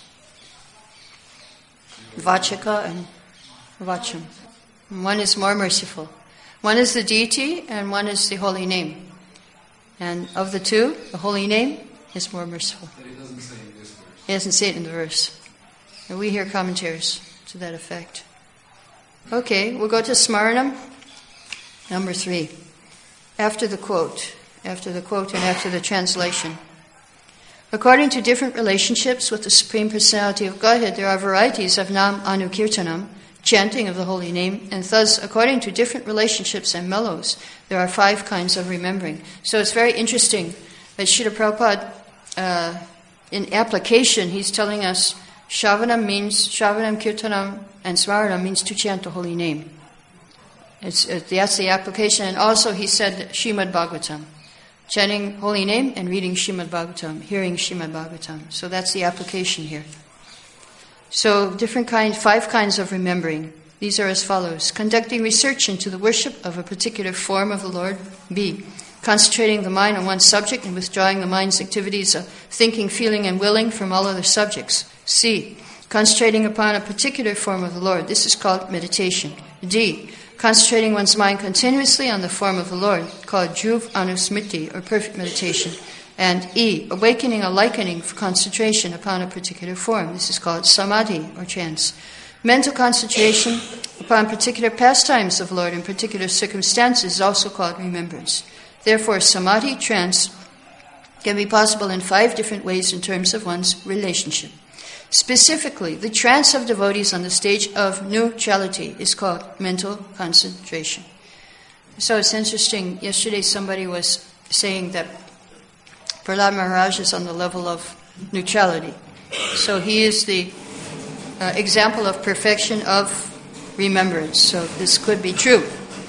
Vachaka and Vacham. One is more merciful. One is the deity and one is the holy name. And of the two, the holy name is more merciful. But he doesn't say in this verse. He doesn't say it in the verse. And we hear commentaries to that effect. Okay, we'll go to Smaranam, number three. after the quote, after the quote and after the translation. According to different relationships with the Supreme Personality of Godhead, there are varieties of Nam Anukirtanam, chanting of the holy name, and thus, according to different relationships and mellows, there are five kinds of remembering. So it's very interesting that Srila Prabhupada, uh, in application, he's telling us Shravanam means, Shravanam, Kirtanam, and Smaranam means to chant the holy name. It's, it, that's the application. And also he said Srimad Bhagavatam, chanting holy name and reading Srimad Bhagavatam, hearing Srimad Bhagavatam. So that's the application here. So different kinds, five kinds of remembering. These are as follows. Conducting research into the worship of a particular form of the Lord. B. Concentrating the mind on one subject and withdrawing the mind's activities of thinking, feeling, and willing from all other subjects. C. Concentrating upon a particular form of the Lord. This is called meditation. D. Concentrating one's mind continuously on the form of the Lord, called Dhruv Anusmriti, or perfect meditation. And E. Awakening a likening for concentration upon a particular form. This is called Samadhi, or trance. Mental concentration upon particular pastimes of the Lord in particular circumstances is also called remembrance. Therefore, Samadhi, trance, can be possible in five different ways in terms of one's relationship. Specifically, the trance of devotees on the stage of neutrality is called mental concentration. So it's interesting, yesterday somebody was saying that Prahlad Maharaj is on the level of neutrality. So he is the uh, example of perfection of remembrance. So this could be true.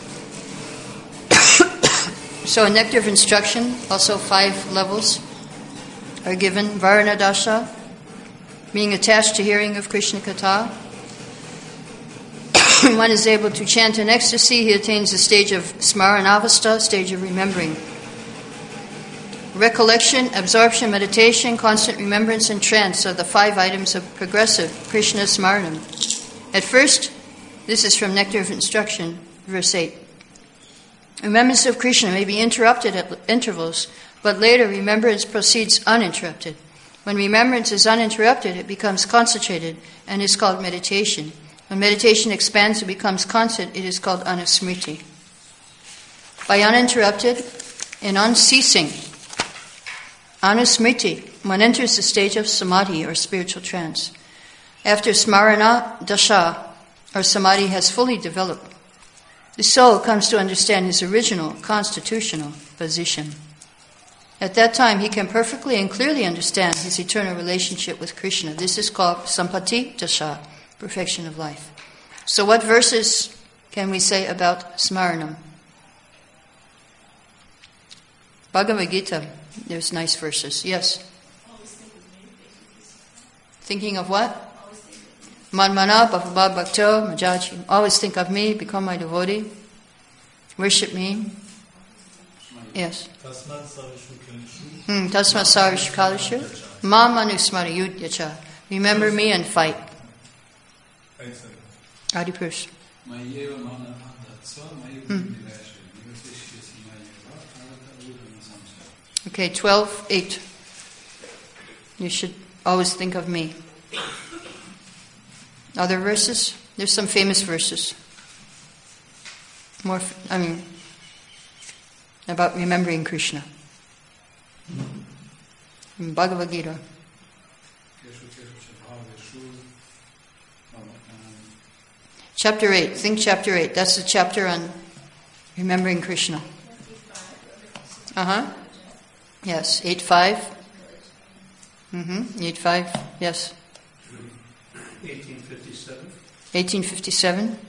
So in Nectar of Instruction, also five levels are given. Varana Dasha, being attached to hearing of Krishna Katha. One is able to chant in ecstasy. He attains the stage of Smaranavastha, stage of remembering. Recollection, absorption, meditation, constant remembrance, and trance are the five items of progressive Krishna Smaranam. At first, this is from Nectar of Instruction, verse eight. Remembrance of Krishna may be interrupted at intervals, but later remembrance proceeds uninterrupted. When remembrance is uninterrupted, it becomes concentrated and is called meditation. When meditation expands and becomes constant, it is called anusmriti. By uninterrupted and unceasing anusmriti, one enters the stage of samadhi, or spiritual trance. After smarana dasha, or samadhi, has fully developed, the soul comes to understand his original constitutional position. At that time, he can perfectly and clearly understand his eternal relationship with Krishna. This is called sampati dasha, perfection of life. So what verses can we say about smaranam? Bhagavad Gita, there's nice verses. Yes? Thinking of what? Manmana bhavabha bhakto majachi. Always think of me, become my devotee. Worship me. Yes. Hmm. Tasmat savishu kalishu. Mam anusmara yudhyacha. Remember me and fight. Adipurush. Hmm. Okay, twelve, eight. You should always think of me. Other verses? There's some famous verses. More, I mean, about remembering Krishna. In Bhagavad Gita. Chapter eight. Think chapter eight. That's the chapter on remembering Krishna. Uh-huh. Yes. eight five. Mm-hmm. eight five. Yes. eighteen fifty-seven. eighteen fifty-seven.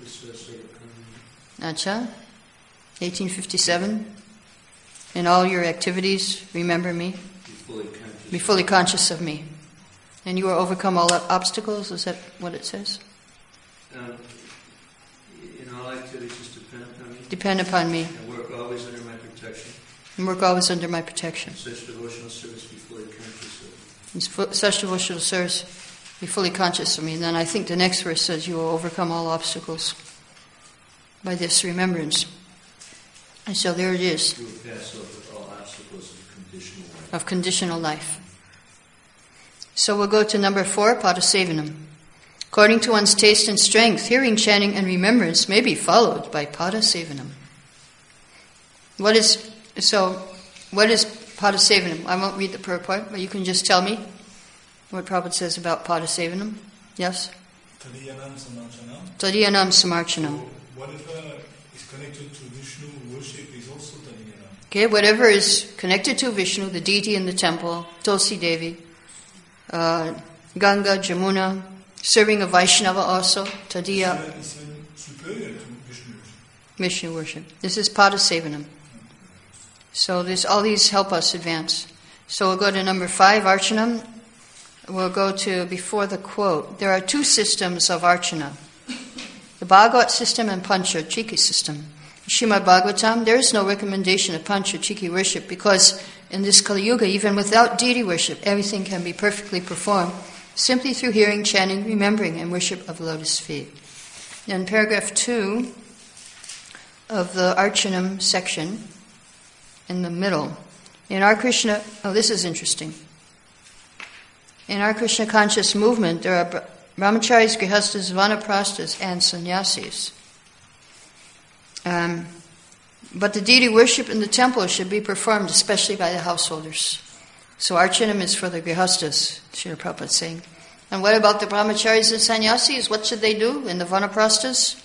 Acha. eighteen fifty-seven. In all your activities, remember me. Be fully conscious. Be fully conscious of me. And you will overcome all obstacles. Is that what it says? Um, in all activities, just depend upon me. Depend upon me. And work always under my protection. And work always under my protection. Such devotional service, be fully conscious of. In such devotional service, be fully conscious of me. And then I think the next verse says you will overcome all obstacles by this remembrance. And so there it is. You will pass over all obstacles of conditional life. Of conditional life. So we'll go to number four, Padasevanam. According to one's taste and strength, hearing, chanting, and remembrance may be followed by Padasevanam. What is, so, what is Padasevanam? I won't read the purport, but you can just tell me what Prabhupada says about Padasevanam. Yes? Tadiyanam Samarchanam. Tadiyanam Samarchanam. So whatever is connected to Vishnu worship is also Tadiyanam. Okay, whatever is connected to Vishnu, the deity in the temple, Tulsi Devi, uh, Ganga, Jamuna, serving a Vaishnava also, Tadiya. It's even superior to Vishnu worship. Vishnu worship. This is Padasevanam. So this, all these help us advance. So we'll go to number five, Archanam. We'll go to, before the quote, there are two systems of Archana. The Bhagavat system and Pancha Chiki system. Srimad Bhagavatam, there is no recommendation of Pancha Chiki worship because in this Kali Yuga, even without deity worship, everything can be perfectly performed simply through hearing, chanting, remembering, and worship of lotus feet. In paragraph two of the Archanam section, in the middle, in our Krishna, oh, this is interesting. In our Krishna conscious movement, there are brahmacharis, grihastas, vanaprasthas, and sannyasis. Um, but the deity worship in the temple should be performed especially by the householders. So Archanam is for the grihastas, Srila Prabhupada is saying. And what about the brahmacharis and sannyasis? What should they do? And the vanaprasthas?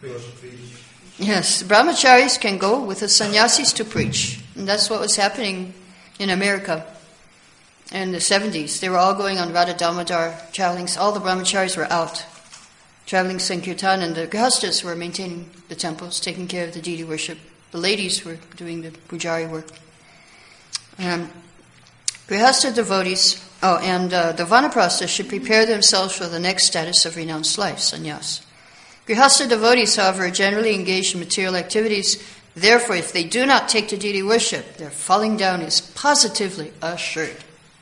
Yes, the brahmacharis can go with the sannyasis to preach. And that's what was happening in America in the seventies. They were all going on Radha Damodar traveling. All the brahmacharis were out traveling Sankirtan, and the grihastas were maintaining the temples, taking care of the deity worship. The ladies were doing the pujari work. Um, grihasta devotees, oh, and uh, the vanaprasthas should prepare themselves for the next status of renounced life, sannyas. Grihasta devotees, however, are generally engaged in material activities. Therefore, if they do not take to deity worship, their falling down is positively assured.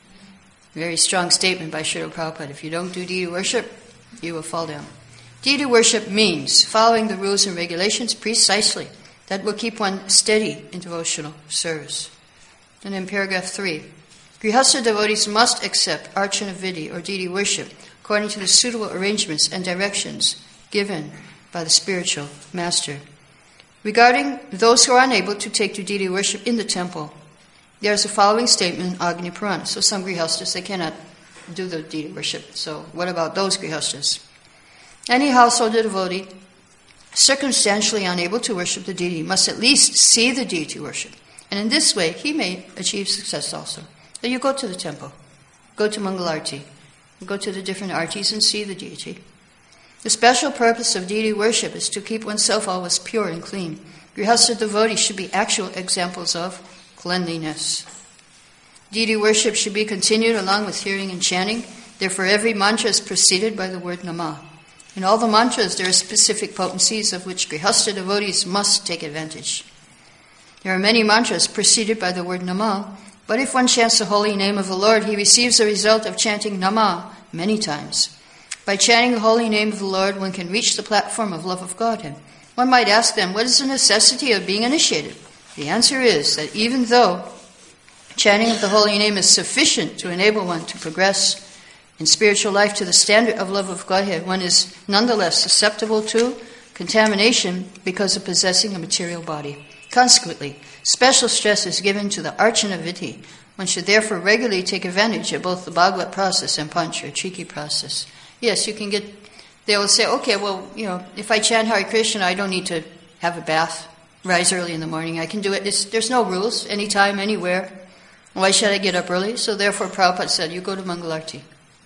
Very strong statement by Srila Prabhupada. If you don't do deity worship, you will fall down. Deity worship means following the rules and regulations precisely. That will keep one steady in devotional service. And in paragraph three, Grihasta devotees must accept Archana Vidhi or deity worship according to the suitable arrangements and directions given by the spiritual master. Regarding those who are unable to take to deity worship in the temple, there is the following statement in Agni Purana. So some grihastas, they cannot do the deity worship. So what about those grihastas? Any householder devotee circumstantially unable to worship the deity must at least see the deity worship. And in this way, he may achieve success also. So you go to the temple, go to Mangalarti, go to the different artis and see the deity. The special purpose of deity worship is to keep oneself always pure and clean. Grihasta devotees should be actual examples of cleanliness. Deity worship should be continued along with hearing and chanting. Therefore, every mantra is preceded by the word Namah. In all the mantras, there are specific potencies of which Grihasta devotees must take advantage. There are many mantras preceded by the word Namah, but if one chants the holy name of the Lord, he receives the result of chanting Namah many times. By chanting the holy name of the Lord, one can reach the platform of love of Godhead. One might ask them, what is the necessity of being initiated? The answer is that even though chanting of the holy name is sufficient to enable one to progress in spiritual life to the standard of love of Godhead, one is nonetheless susceptible to contamination because of possessing a material body. Consequently, special stress is given to the Archana Vidhi. One should therefore regularly take advantage of both the Bhagavat process and Pancha or Chiki process. Yes, you can get, they will say, okay, well, you know, if I chant Hare Krishna, I don't need to have a bath, rise early in the morning. I can do it. It's, there's no rules, anytime, anywhere. Why should I get up early? So therefore, Prabhupada said, you go to Mangalarti.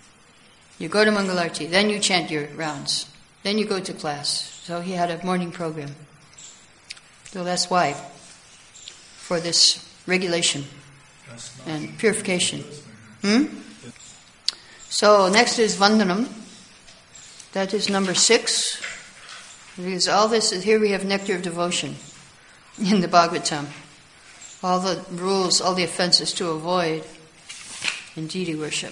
You go to Mangalarti, then you chant your rounds. Then you go to class. So he had a morning program. So that's why, for this regulation and purification. Hmm? So next is Vandanam. That is number six. Because all this is, here we have nectar of devotion in the Bhagavatam. All the rules, all the offenses to avoid in deity worship.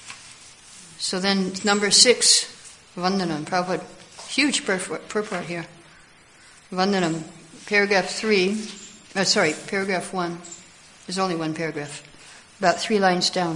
So then number six, Vandanam. Prabhupada, huge purport here. Vandanam, paragraph three, uh, sorry, paragraph one. There's only one paragraph. About three lines down.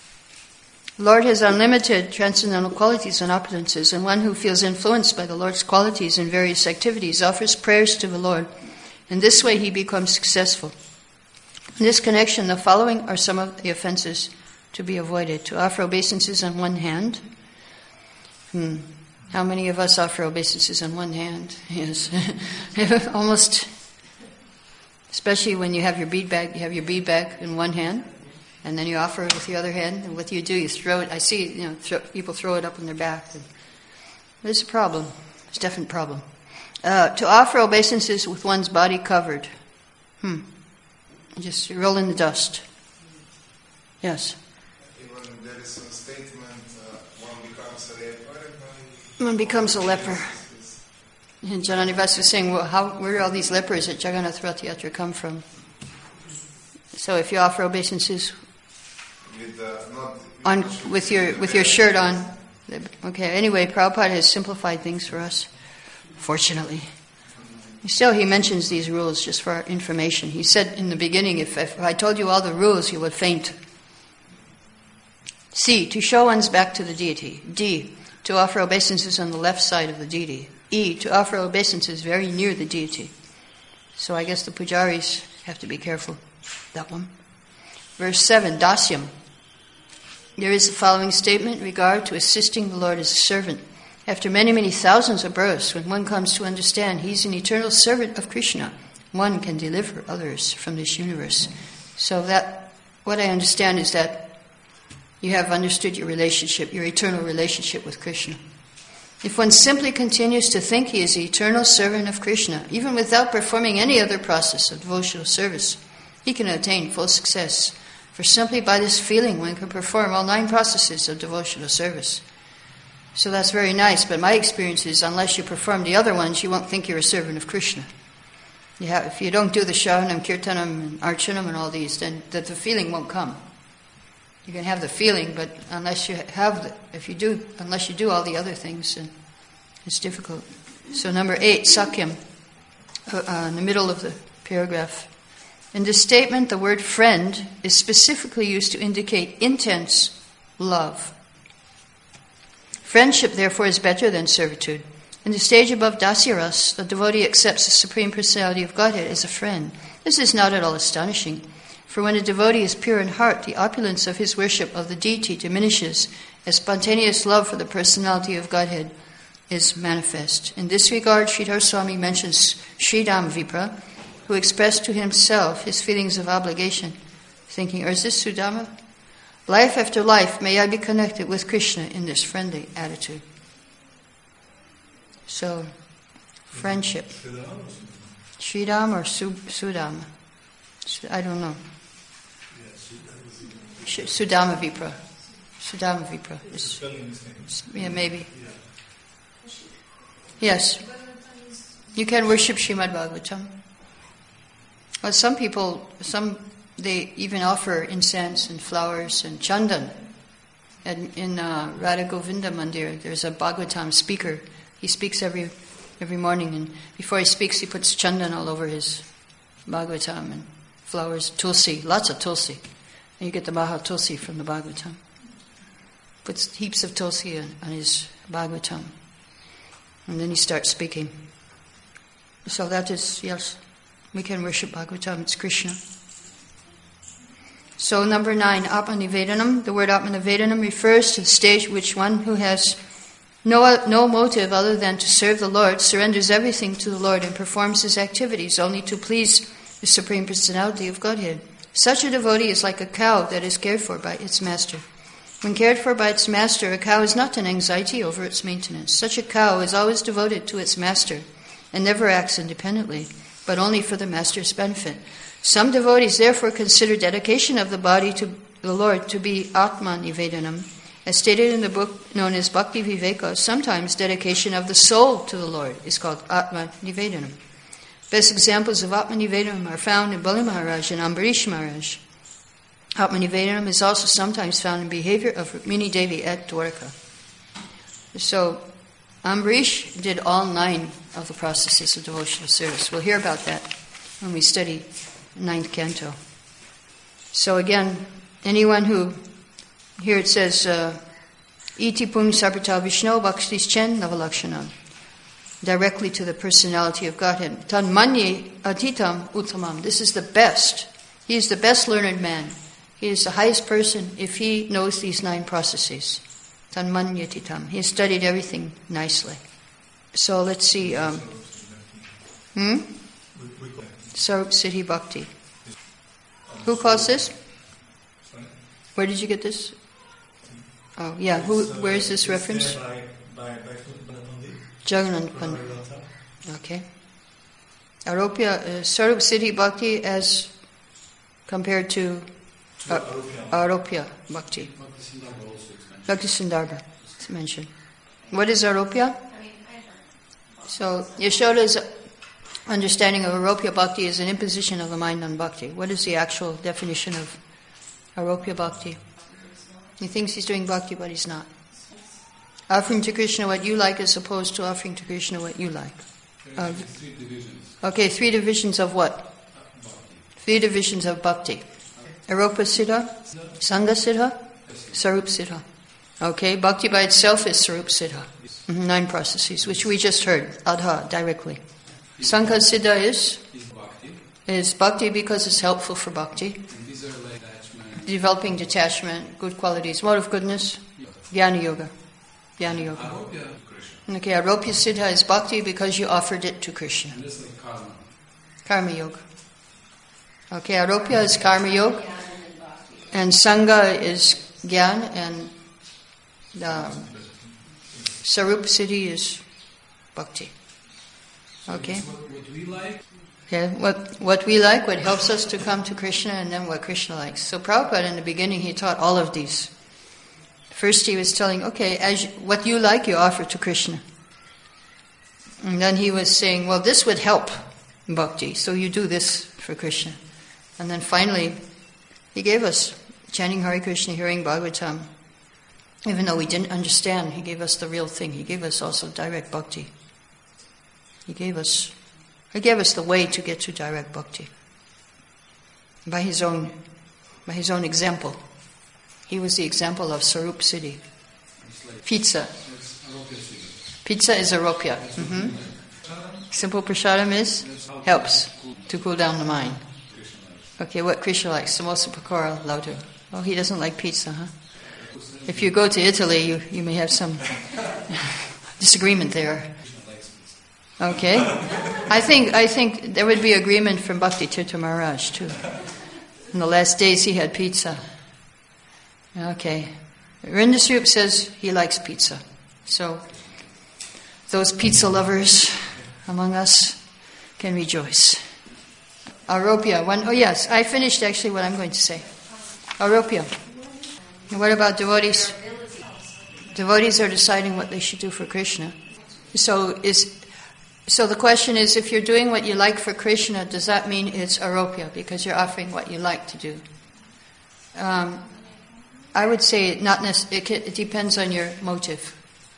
Lord has unlimited transcendental qualities and opulences, and one who feels influenced by the Lord's qualities in various activities offers prayers to the Lord In this way he becomes successful. In this connection, the following are some of the offenses to be avoided. To offer obeisances on one hand. Hmm. How many of us offer obeisances on one hand? Yes. Almost, especially when you have your bead bag, you have your bead bag in one hand, and then you offer it with the other hand, and what do you do? You throw it. I see, you know, throw, people throw it up on their back. And there's a problem. It's a definite problem. Uh, to offer obeisances with one's body covered. Hmm. Just roll in the dust. Yes. Even there is a statement, uh, one becomes a leper. One becomes a leper. And Jananivas was saying, well, how, where do all these lepers at Jagannath Rath Yatra come from? So if you offer obeisances With, uh, not, on with your with your shirt on, okay. Anyway, Prabhupada has simplified things for us, fortunately. Still, he mentions these rules just for our information. He said in the beginning, if, if I told you all the rules, you would faint. C, to show one's back to the deity. D, to offer obeisances on the left side of the deity. E, to offer obeisances very near the deity. So I guess the pujaris have to be careful. That one. Verse seven, dasyam. There is the following statement in regard to assisting the Lord as a servant. After many, many thousands of births, when one comes to understand he's an eternal servant of Krishna, one can deliver others from this universe. So that, what I understand is that you have understood your relationship, your eternal relationship with Krishna. If one simply continues to think he is the eternal servant of Krishna, even without performing any other process of devotional service, he can attain full success. For simply by this feeling one can perform all nine processes of devotional service. So that's very nice, but my experience is unless you perform the other ones, you won't think you're a servant of Krishna. You have, if you don't do the Shravanam, Kirtanam, and Archanam and all these, then the, the feeling won't come. You can have the feeling, but unless you have, the, if you do, unless you do all the other things, then it's difficult. So number eight, Sakyam, uh, uh, in the middle of the paragraph. In this statement, the word friend is specifically used to indicate intense love. Friendship, therefore, is better than servitude. In the stage above Dasyaras, the devotee accepts the Supreme Personality of Godhead as a friend. This is not at all astonishing, for when a devotee is pure in heart, the opulence of his worship of the deity diminishes as spontaneous love for the Personality of Godhead is manifest. In this regard, Sridhar Swami mentions Sridham Vipra, who expressed to himself his feelings of obligation, thinking, or is this Sudama? Life after life, may I be connected with Krishna in this friendly attitude. So, friendship. Sridham or Su- Sudama? I don't know. Sudama Vipra. Sudama Vipra. Is, yeah, maybe. Yes. You can worship Srimad Bhagavatam. Well, some people, some they even offer incense and flowers and chandan. And in uh, Radha Govinda Mandir, there's a Bhagavatam speaker. He speaks every every morning, and before he speaks, he puts chandan all over his Bhagavatam and flowers, tulsi, lots of tulsi. And you get the Maha Tulsi from the Bhagavatam. Puts heaps of tulsi on, on his Bhagavatam. And then he starts speaking. So that is, yes, we can worship Bhagavatam, it's Krishna. So number nine, Atmanivedanam. The word Atmanivedanam refers to the stage which one who has no, no motive other than to serve the Lord surrenders everything to the Lord and performs his activities only to please the Supreme Personality of Godhead. Such a devotee is like a cow that is cared for by its master. When cared for by its master, a cow is not in anxiety over its maintenance. Such a cow is always devoted to its master and never acts independently, but only for the master's benefit. Some devotees therefore consider dedication of the body to the Lord to be Atman Nivedanam. As stated in the book known as Bhakti Viveka, sometimes dedication of the soul to the Lord is called Atman Nivedanam. Best examples of Atman Nivedanam are found in Bali Maharaj and Ambarish Maharaj. Atman Nivedanam is also sometimes found in behavior of Rukmini Devi at Dwarka. So, Ambarish did all nine of the processes of devotional service. We'll hear about that when we study ninth canto. So again, anyone who, here it says, Iti pung sarpata Vishno bhaktis chen navalakshanam. directly to the personality of Godhead. Tan manye atitam uttamam. This is the best. He is the best learned man. He is the highest person if he knows these nine processes. Tan manye atitam. He has studied everything nicely. So let's see. Um, hmm? Sarup Siddhi Bhakti. Who calls this? Where did you get this? Oh, yeah. Who? Where is this reference? Jagannath Pandit. Okay. Aropya, uh, Sarup Siddhi Bhakti as compared to uh, Aropya Bhakti. Bhakti Sundarbha is mentioned. What is Aropya? So Yashoda's understanding of Aropya Bhakti is an imposition of the mind on Bhakti. What is the actual definition of Aropya Bhakti? He thinks he's doing Bhakti, but he's not. Offering to Krishna what you like as opposed to offering to Krishna what you like. Uh, three divisions. Okay, three divisions of what? Three divisions of Bhakti. Aropa Siddha, Sangha Siddha, Sarup Siddha. Okay, Bhakti by itself is Sarup Siddha. Mm-hmm, nine processes, which we just heard, Adha, directly. Sangha Siddha is? Is Bhakti because it's helpful for Bhakti. And these are like attachment. Developing detachment, good qualities, mode of goodness, Jnana Yoga. Jnana Yoga. Aropya, Krishna. Okay, Aropya Siddha is Bhakti because you offered it to Krishna. And this is like karma. Karma Yoga. Okay, Aropya is Karma Yoga. And Sangha is Gyan, and um, Sarup Siddhi is Bhakti. Okay? So what, what we like. Yeah, what what we like, what helps us to come to Krishna, and then what Krishna likes. So Prabhupada in the beginning, he taught all of these. First he was telling, okay, as you, what you like, you offer to Krishna. And then he was saying, well, this would help Bhakti, so you do this for Krishna. And then finally, he gave us chanting Hare Krishna, hearing Bhagavatam. Even though we didn't understand, he gave us the real thing. He gave us also direct Bhakti. He gave us, he gave us the way to get to direct Bhakti. By his own, by his own example. He was the example of Sarup Siddhi. Pizza. Pizza is Aropya. Mm-hmm. Simple prasadam is? Helps to cool down the mind. Okay, what Krishna likes? Samosa, pakora, lautu. Oh, he doesn't like pizza, huh? If you go to Italy, you, you may have some disagreement there. Okay. I think I think there would be agreement from Bhakti Tirtha Maharaj, too. In the last days, he had pizza. Okay. Rindasrup says he likes pizza. So, those pizza lovers among us can rejoice. Aropya. One, oh yes, I finished actually what I'm going to say. Aropya. And what about devotees? Devotees are deciding what they should do for Krishna. So is so the question is, if you're doing what you like for Krishna, does that mean it's Aropya because you're offering what you like to do? Um, I would say not necessarily. It, it depends on your motive.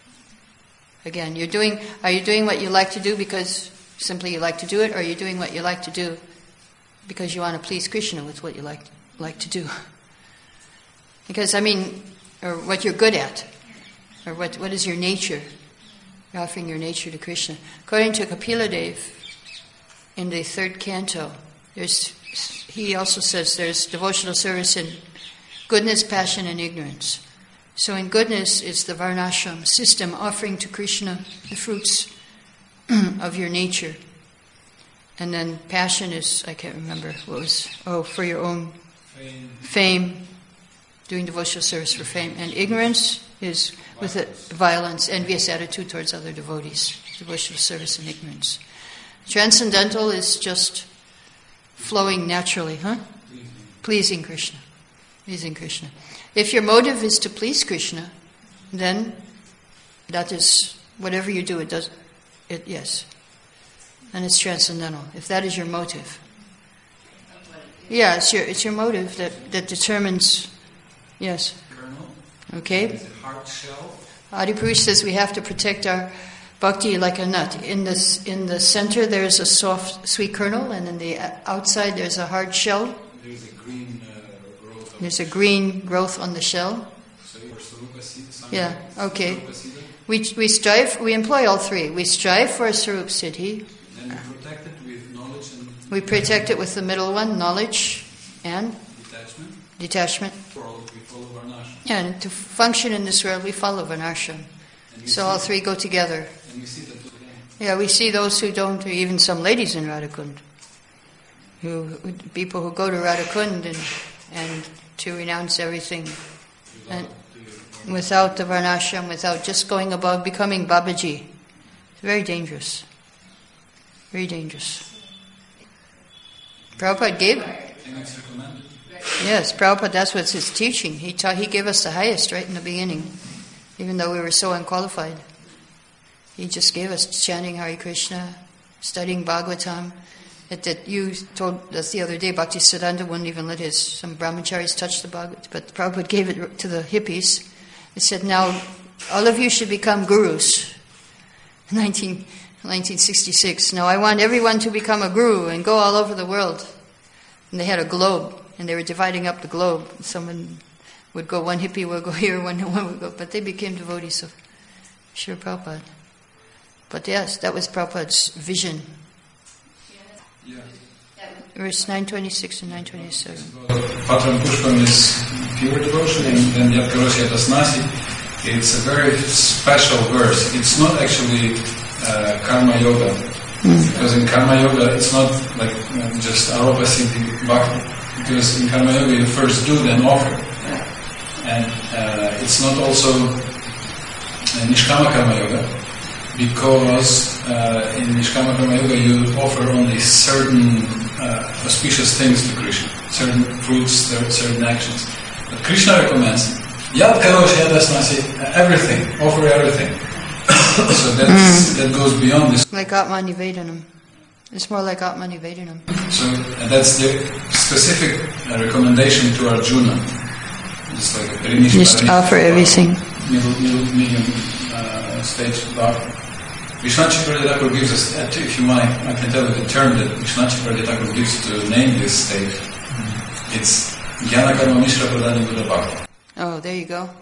Again, you're doing. Are you doing what you like to do because simply you like to do it, or are you doing what you like to do because you want to please Krishna with what you like like to do? Because I mean, or what you're good at, or what what is your nature? You're offering your nature to Krishna. According to Kapila Dev, in the third canto, there's he also says there's devotional service in goodness, passion, and ignorance. So in goodness is the varnashram system, offering to Krishna the fruits of your nature. And then passion is, I can't remember what was, oh, for your own fame, fame doing devotional service for fame. And ignorance is with a violence, envious attitude towards other devotees, devotional service and ignorance. Transcendental is just flowing naturally, huh? Pleasing Krishna. Pleasing Krishna. If your motive is to please Krishna, then that is, whatever you do, it does, it, yes. And it's transcendental. If that is your motive. Yeah, it's your, it's your motive that, that determines, yes. Kernel. Okay. Is it hard shell? Adipurush says we have to protect our bhakti like a nut. In this, in the center there's a soft, sweet kernel, and in the outside there's a hard shell. There's a green uh, growth. There's a green growth on the shell. So you're so Sarupa Siddha. Yeah, okay. Sarupa Siddha. We, we strive, we employ all three. We strive for a Sarup Siddhi. Then we protect it with knowledge and We protect it with the middle one, knowledge and detachment. detachment. For all we follow Varnashram. And to function in this world, we follow Varnashram. And we So see- all three go together. And we see that today. Yeah, we see those who don't, even some ladies in Radhakund, who, who people who go to Radhakund and, and to renounce everything and without the Varnashram, without just going above, becoming Babaji. It's very dangerous. Very dangerous. Prabhupada gave it. And it's recommended. Yes, Prabhupada, that's what's his teaching. He taught, he gave us the highest right in the beginning, even though we were so unqualified. He just gave us chanting Hare Krishna, studying Bhagavatam. That, that you told us the other day, Bhaktisiddhanta wouldn't even let his some brahmacharis touch the Bhagavad, but Prabhupada gave it to the hippies. He said, now all of you should become gurus. nineteen, nineteen sixty-six. Now I want everyone to become a guru and go all over the world. And they had a globe, and they were dividing up the globe. Someone would go, one hippie would go here, one, one would go, but they became devotees of Srila Prabhupada. But yes, that was Prabhupada's vision. Yeah. Verse nine twenty-six and nine twenty-seven. Patram Pushpam is pure devotion, and then Yat Karosya Dasnasi. It's a very special verse. It's not actually uh, Karma Yoga. Mm. Because in Karma Yoga, it's not like uh, just Aropa Siddhi Bhakti. Because in Karma Yoga, you first do, then offer. And uh, it's not also uh, Nishkama Karma Yoga. Because uh, in Nishkama Karma Yoga you offer only certain uh, auspicious things to Krishna, certain fruits, certain actions. But Krishna recommends Yad Karosh Yadasnasi, everything, offer everything. So that's, that goes beyond this. Like Atma Nivedanam. It's more like Atma Nivedanam. So and that's the specific uh, recommendation to Arjuna. Just like a Parinish, Just Parinish, offer everything. Middle, middle, medium uh, stage of offer. Vishwanath Chakravarti Thakur gives us, uh, if you want, I can tell you the term that Vishwanath Chakravarti Thakur gives to name this state. Mm-hmm. It's Jnana Karma Mishra Pradhani Buddha Bhakti. Oh, there you go.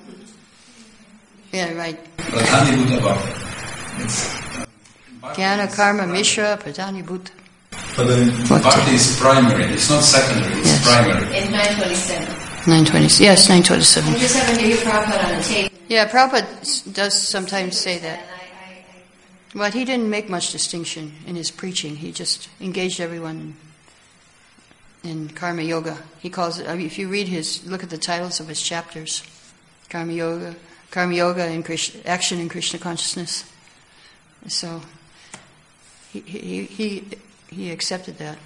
Yeah, right. Pradhani Buddha Bhakti. It's uh, Jnana Karma Mishra Pradhani Buddha. Bhakti is primary, it's not secondary, it's Yes. primary. In nine twenty-seven. nine twenty. Yes, nine twenty-seven. I just happened to hear Prabhupada on the tape. Yeah, Prabhupada does sometimes say that. And I, I, I But he didn't make much distinction in his preaching. He just engaged everyone in karma yoga. He calls it, I mean, if you read his, look at the titles of his chapters, karma yoga, karma yoga and Krishna, action in Krishna consciousness. So he, he, he, he accepted that.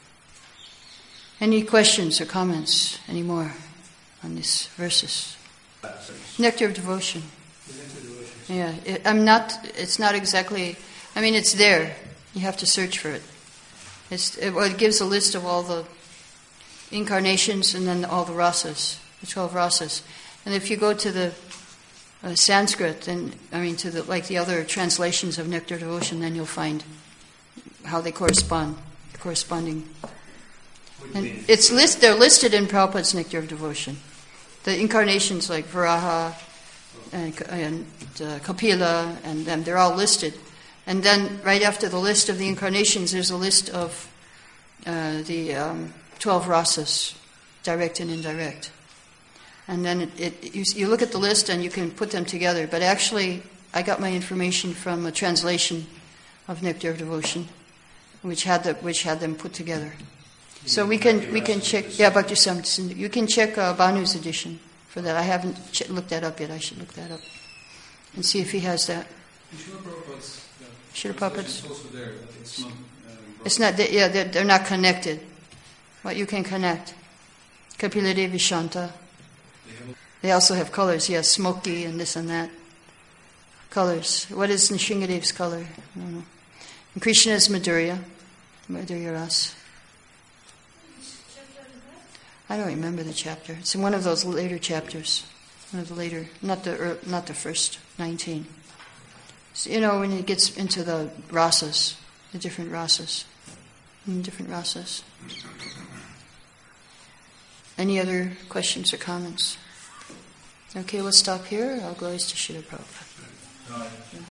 Any questions or comments anymore on these verses? Nectar of devotion. Yeah, it, I'm not. It's not exactly. I mean, it's there. You have to search for it. It's, it, well, it gives a list of all the incarnations and then all the rasas, the twelve rasas. And if you go to the uh, Sanskrit, then I mean to the like the other translations of Nectar of Devotion, then you'll find how they correspond, corresponding. And it's list. They're listed in Prabhupada's Nectar of Devotion. The incarnations like Varaha and, and uh, Kapila, and them, they're all listed. And then right after the list of the incarnations, there's a list of uh, the um, twelve rasas, direct and indirect. And then it, it, you, you look at the list and you can put them together. But actually, I got my information from a translation of Nectar of Devotion, which had the, which had them put together. So we can we can check. Yeah, Bhakti Samsindhu. You can check uh, Banu's edition for that. I haven't ch- looked that up yet. I should look that up and see if he has that. Srila Prabhupada's, yeah, Srila Prabhupada's. It's also there, but it's not. Uh, It's not. That, yeah, they're, they're not connected. But you can connect. Kapila Devi Shanta. they have They also have colors. Yes, smoky and this and that. Colors. What is Nrsingadev's color? I don't know. And Krishna is Madhurya. Madhurya Ras. I don't remember the chapter. It's in one of those later chapters. One of the later, not the er, not the first nineteen. So, you know, when it gets into the rasas, the different rasas, mm, different rasas. Any other questions or comments? Okay, we'll stop here. All glories to Srila Prabhupada. Right.